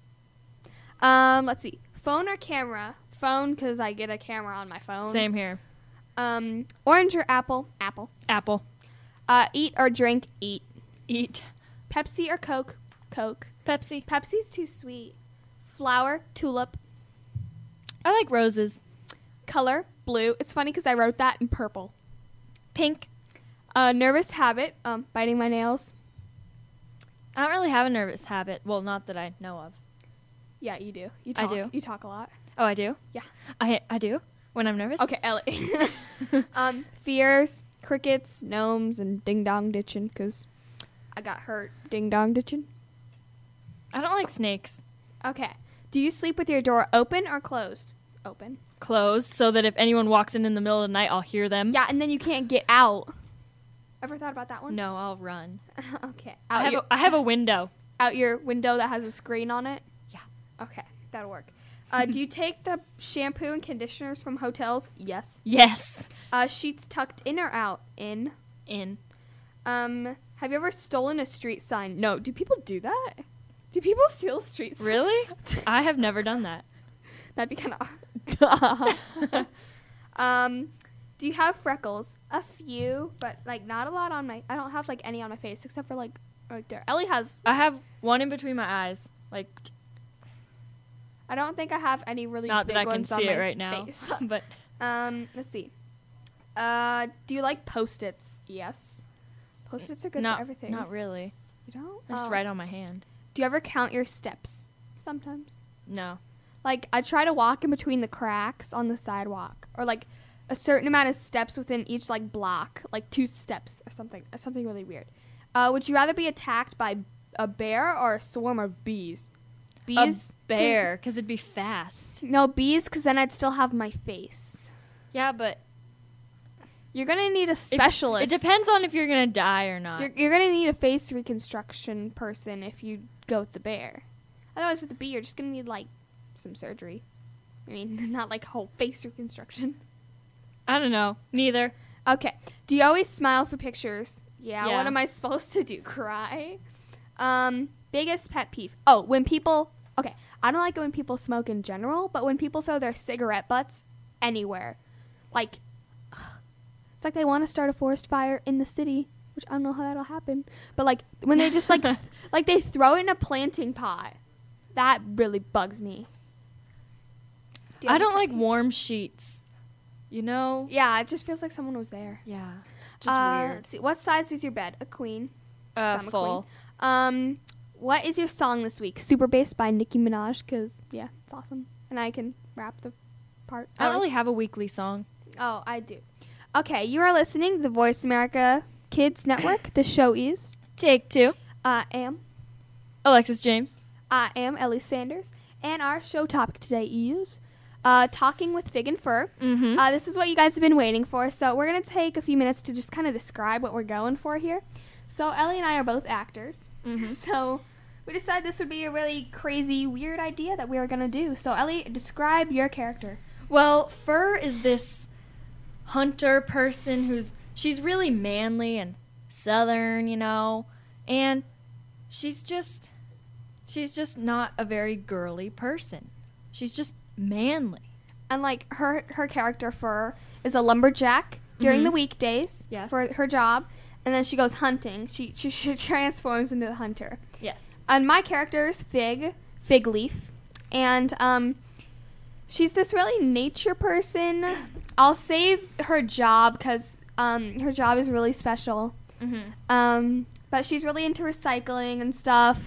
Um, let's see. Phone or camera? Phone, because I get a camera on my phone. Same here. Um, orange or apple? Apple. Apple. Uh, eat or drink? Eat. Eat. Pepsi or Coke? Coke. Pepsi. Pepsi's too sweet. Flower? Tulip. I like roses. Color? Blue. It's funny because I wrote that in purple. Pink. Uh, nervous habit? Um, biting my nails. I don't really have a nervous habit. Well, not that I know of. Yeah, you do. You I talk. do. You talk a lot. Oh, I do? Yeah. I I do? When I'm nervous? Okay, Ellie. um, fears, crickets, gnomes, and ding-dong ditching, because I got hurt ding-dong ditching. I don't like snakes. Okay. Do you sleep with your door open or closed? Open. Closed, so that if anyone walks in in the middle of the night, I'll hear them. Yeah, and then you can't get out. Ever thought about that one? No, I'll run. Okay. I Out have, your, a, I have a window. out your window that has a screen on it? Yeah. Okay, that'll work. Uh, do you take the shampoo and conditioners from hotels? Yes. Yes. Uh, sheets tucked in or out? In. In. Um, have you ever stolen a street sign? No. Do people do that? Do people steal street signs? Really? I have never done that. That'd be kind of. um, do you have freckles? A few, but like not a lot on my. I don't have like any on my face except for like right there. Ellie has. I have one in between my eyes. Like, I don't think I have any really not big that I can ones on see my it right now. face. But um, let's see. Uh, do you like Post-its? Yes. Post-its are good not, for everything. Not really. You don't? I just Oh. write on my hand. Do you ever count your steps? Sometimes. No. Like, I try to walk in between the cracks on the sidewalk. Or, like, a certain amount of steps within each, like, block. Like, two steps or something. Or something really weird. Uh, would you rather be attacked by a bear or a swarm of bees? Bees? A bear, because it'd be fast. No, bees, because then I'd still have my face. Yeah, but... You're going to need a specialist. It, it depends on if you're going to die or not. You're, you're going to need a face reconstruction person if you go with the bear. Otherwise, with the bee, you're just going to need, like, some surgery. I mean, not, like, whole face reconstruction. I don't know. Neither. Okay. Do you always smile for pictures? Yeah. Yeah. What am I supposed to do? Cry? Um, biggest pet peeve. Oh, when people... Okay. I don't like it when people smoke in general, but when people throw their cigarette butts anywhere. Like... It's like they want to start a forest fire in the city, which I don't know how that'll happen. But, like, when they just, like, th- like they throw it in a planting pot, that really bugs me. Do you I have a don't pet like peeve? warm sheets. You know? Yeah, it just feels like someone was there. Yeah. It's just Uh, weird. Let's see. What size is your bed? A queen. Uh, So I'm a full. queen. Um, what is your song this week? Super Bass by Nicki Minaj, because, yeah, it's awesome. And I can rap the part. I don't Ellie? really have a weekly song. Oh, I do. Okay, you are listening to the Voice America Kids Network. The show is... Take two. I am... Alexis James. I am Ellie Sanders. And our show topic today is... Uh, talking with Fig and Fur. Mm-hmm. Uh, this is what you guys have been waiting for. So we're going to take a few minutes to just kind of describe what we're going for here. So Ellie and I are both actors. Mhm. So we decided this would be a really crazy, weird idea that we were going to do. So Ellie, describe your character. Well, Fur is this hunter person who's she's really manly and southern, you know, and she's just she's just not a very girly person. She's just manly. And like her her character Fur is a lumberjack during Mhm. the weekdays Yes. for her job, and then she goes hunting. She, she she transforms into the hunter. Yes. And my character is Fig, Fig Leaf, and um, she's this really nature person. I'll save her job because um, her job is really special. Mm-hmm. Um, but she's really into recycling and stuff.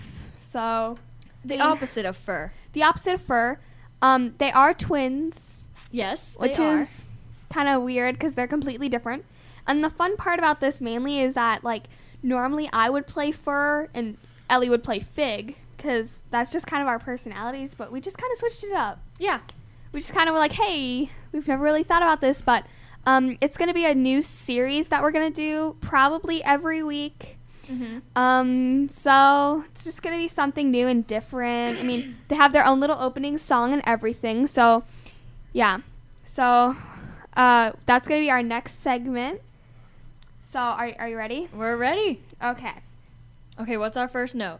So The I mean, opposite of Fur. the opposite of Fur. Um, they are twins, Yes, which they are. is kind of weird because they're completely different. And the fun part about this mainly is that like normally I would play Fur and Ellie would play Fig because that's just kind of our personalities. But we just kind of switched it up. Yeah. We just kind of were like, hey, we've never really thought about this, but um, it's going to be a new series that we're going to do probably every week. Mm-hmm. Um, so it's just going to be something new and different. I mean, they have their own little opening song and everything. So, yeah. So, uh, that's going to be our next segment. So, are, are you ready? We're ready. Okay. Okay, what's our first note?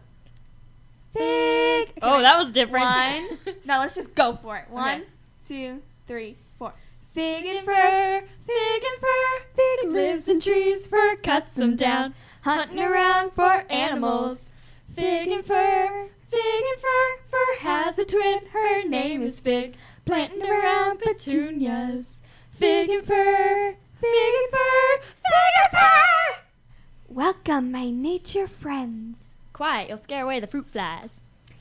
Fig. Okay, Oh, wait. that was different. One. No, let's just go for it. One, Okay. two, three, four. Fig and fur. fur, fig and fur, Fig lives in trees, fur cuts them down, hunting around for animals. Fig and fur, fig and fur, fur has a twin, her name is Fig, planting around petunias. Fig and fur, fig and fur, fig and fur! Welcome, my nature friends. Quiet, you'll scare away the fruit flies.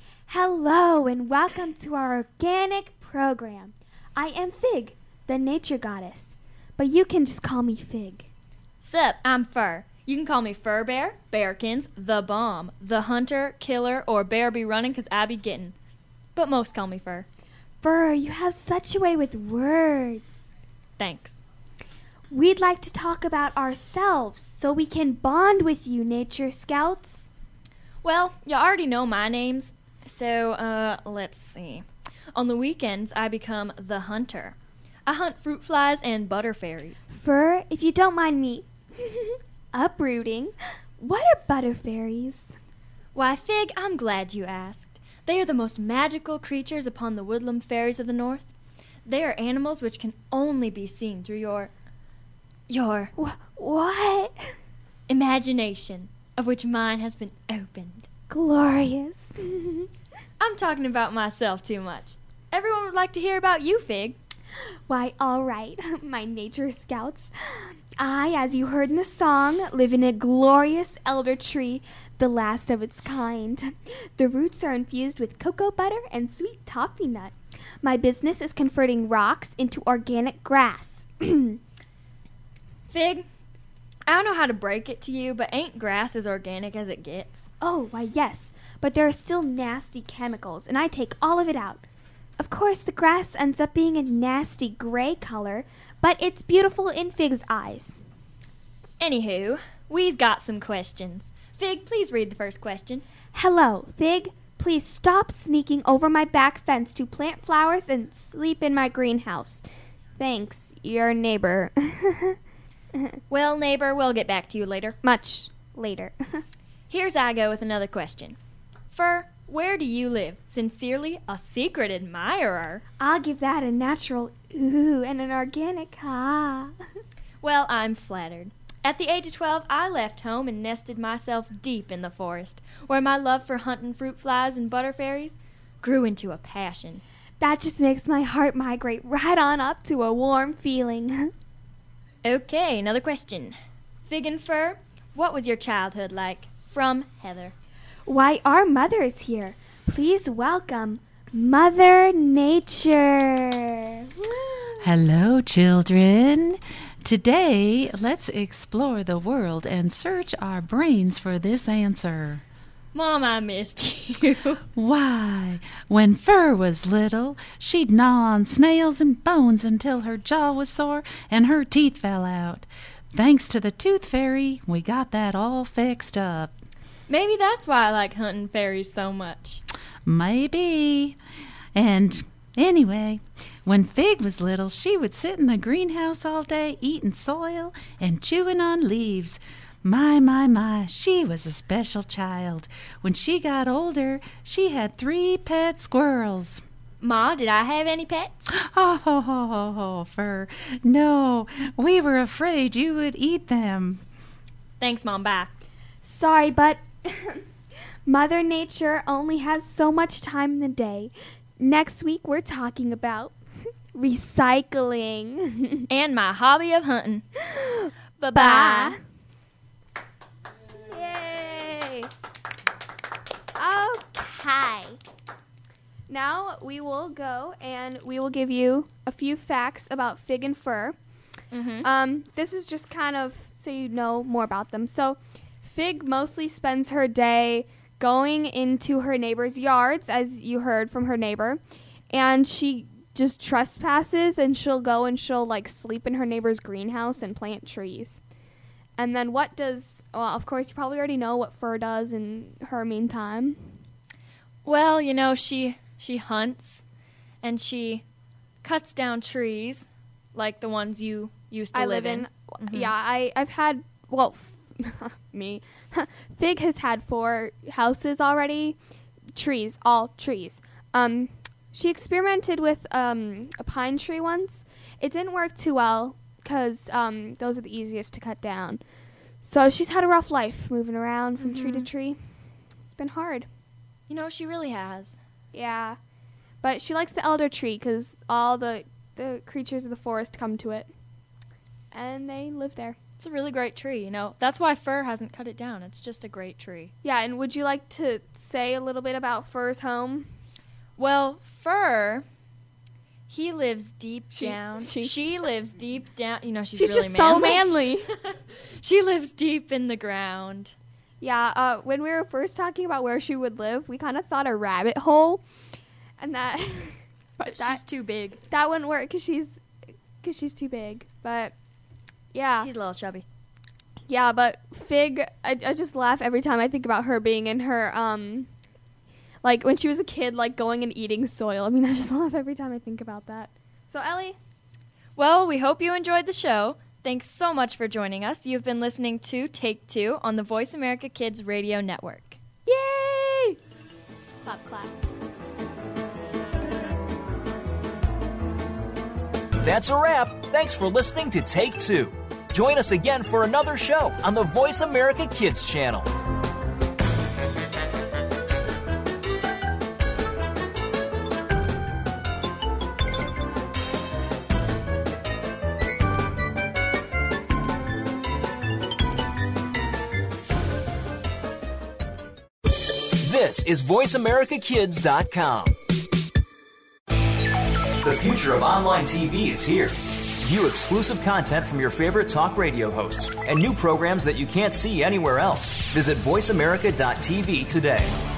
Hello, and welcome to our organic program. I am Fig, the nature goddess, but you can just call me Fig. Sup, I'm Fur. You can call me Fur Bear, Bearkins, The Bomb, The Hunter, Killer, or Bear Be Running 'cause I be getting. But most call me Fur. Fur, you have such a way with words. Thanks. We'd like to talk about ourselves so we can bond with you, nature scouts. Well, you already know my names, so uh, let's see. On the weekends, I become the hunter. I hunt fruit flies and butter fairies. Fur, if you don't mind me, uprooting. What are butterfairies? Why, Fig, I'm glad you asked. They are the most magical creatures upon the woodland fairies of the north. They are animals which can only be seen through your... your... Wh- what? imagination, of which mine has been opened. Glorious. I'm talking about myself too much. Everyone would like to hear about you, Fig. Why, all right, my nature scouts. I, as you heard in the song, live in a glorious elder tree, the last of its kind. The roots are infused with cocoa butter and sweet toffee nut. My business is converting rocks into organic grass. Fig, I don't know how to break it to you, but ain't grass as organic as it gets? Oh, why, yes, but there are still nasty chemicals, and I take all of it out. Of course, the grass ends up being a nasty gray color, but it's beautiful in Fig's eyes. Anywho, we's got some questions. Fig, please read the first question. Hello, Fig. Please stop sneaking over my back fence to plant flowers and sleep in my greenhouse. Thanks, your neighbor. Well, neighbor, we'll get back to you later. Much later. Here's I go with another question. Fur, where do you live? Sincerely, a secret admirer. I'll give that a natural ooh and an organic ah. Well, I'm flattered. At the age of twelve, I left home and nested myself deep in the forest, where my love for hunting fruit flies and butterfairies grew into a passion. That just makes my heart migrate right on up to a warm feeling. Okay, another question. Fig and Fur, what was your childhood like? From Heather. Why, our mother is here. Please welcome Mother Nature. Hello, children. Today, let's explore the world and search our brains for this answer. Mom, I missed you. Why, when Fur was little, she'd gnaw on snails and bones until her jaw was sore and her teeth fell out. Thanks to the Tooth Fairy, we got that all fixed up. Maybe that's why I like hunting fairies so much. Maybe. And anyway, when Fig was little, she would sit in the greenhouse all day eating soil and chewing on leaves. My, my, my, she was a special child. When she got older, she had three pet squirrels. Ma, did I have any pets? Oh, ho, ho, ho, ho, Fur. No, we were afraid you would eat them. Thanks, Mom. Bye. Sorry, but Mother Nature only has so much time in the day. Next week, we're talking about recycling. And my hobby of hunting. Bye-bye. Bye. Yay! Okay. Now we will go and we will give you a few facts about Fig and Fur. Mm-hmm. Um, this is just kind of so you know more about them. So Fig mostly spends her day going into her neighbor's yards, as you heard from her neighbor, and she just trespasses and she'll go and she'll like sleep in her neighbor's greenhouse and plant trees. And then what does, well, of course, you probably already know what Fur does in her meantime. Well, you know, she she hunts and she cuts down trees like the ones you used to I live, live in. in. Mm-hmm. Yeah, I, I've had, well, me. Fig has had four houses already. Trees, all trees. Um, she experimented with um, a pine tree once. It didn't work too well because um, those are the easiest to cut down. So she's had a rough life moving around from mm-hmm. tree to tree. It's been hard. You know, she really has. Yeah. But she likes the elder tree because all the, the creatures of the forest come to it. And they live there. It's a really great tree, you know. That's why Fur hasn't cut it down. It's just a great tree. Yeah, and would you like to say a little bit about Fur's home? Well, Fur, he lives deep she, down. She, she lives deep down. You know, she's, she's really just manly. so manly. She lives deep in the ground. Yeah, uh, when we were first talking about where she would live, we kind of thought a rabbit hole. And that... but that, she's too big. That wouldn't work because she's, cause she's too big. But... yeah. She's a little chubby. Yeah, but Fig, I, I just laugh every time I think about her being in her, um, like, when she was a kid, like, going and eating soil. I mean, I just laugh every time I think about that. So, Ellie? Well, we hope you enjoyed the show. Thanks so much for joining us. You've been listening to Take Two on the Voice America Kids Radio Network. Yay! Clap, clap. That's a wrap. Thanks for listening to Take Two. Join us again for another show on the Voice America Kids channel. This is voice america kids dot com. The future of online T V is here. View exclusive content from your favorite talk radio hosts and new programs that you can't see anywhere else. Visit voice america dot t v today.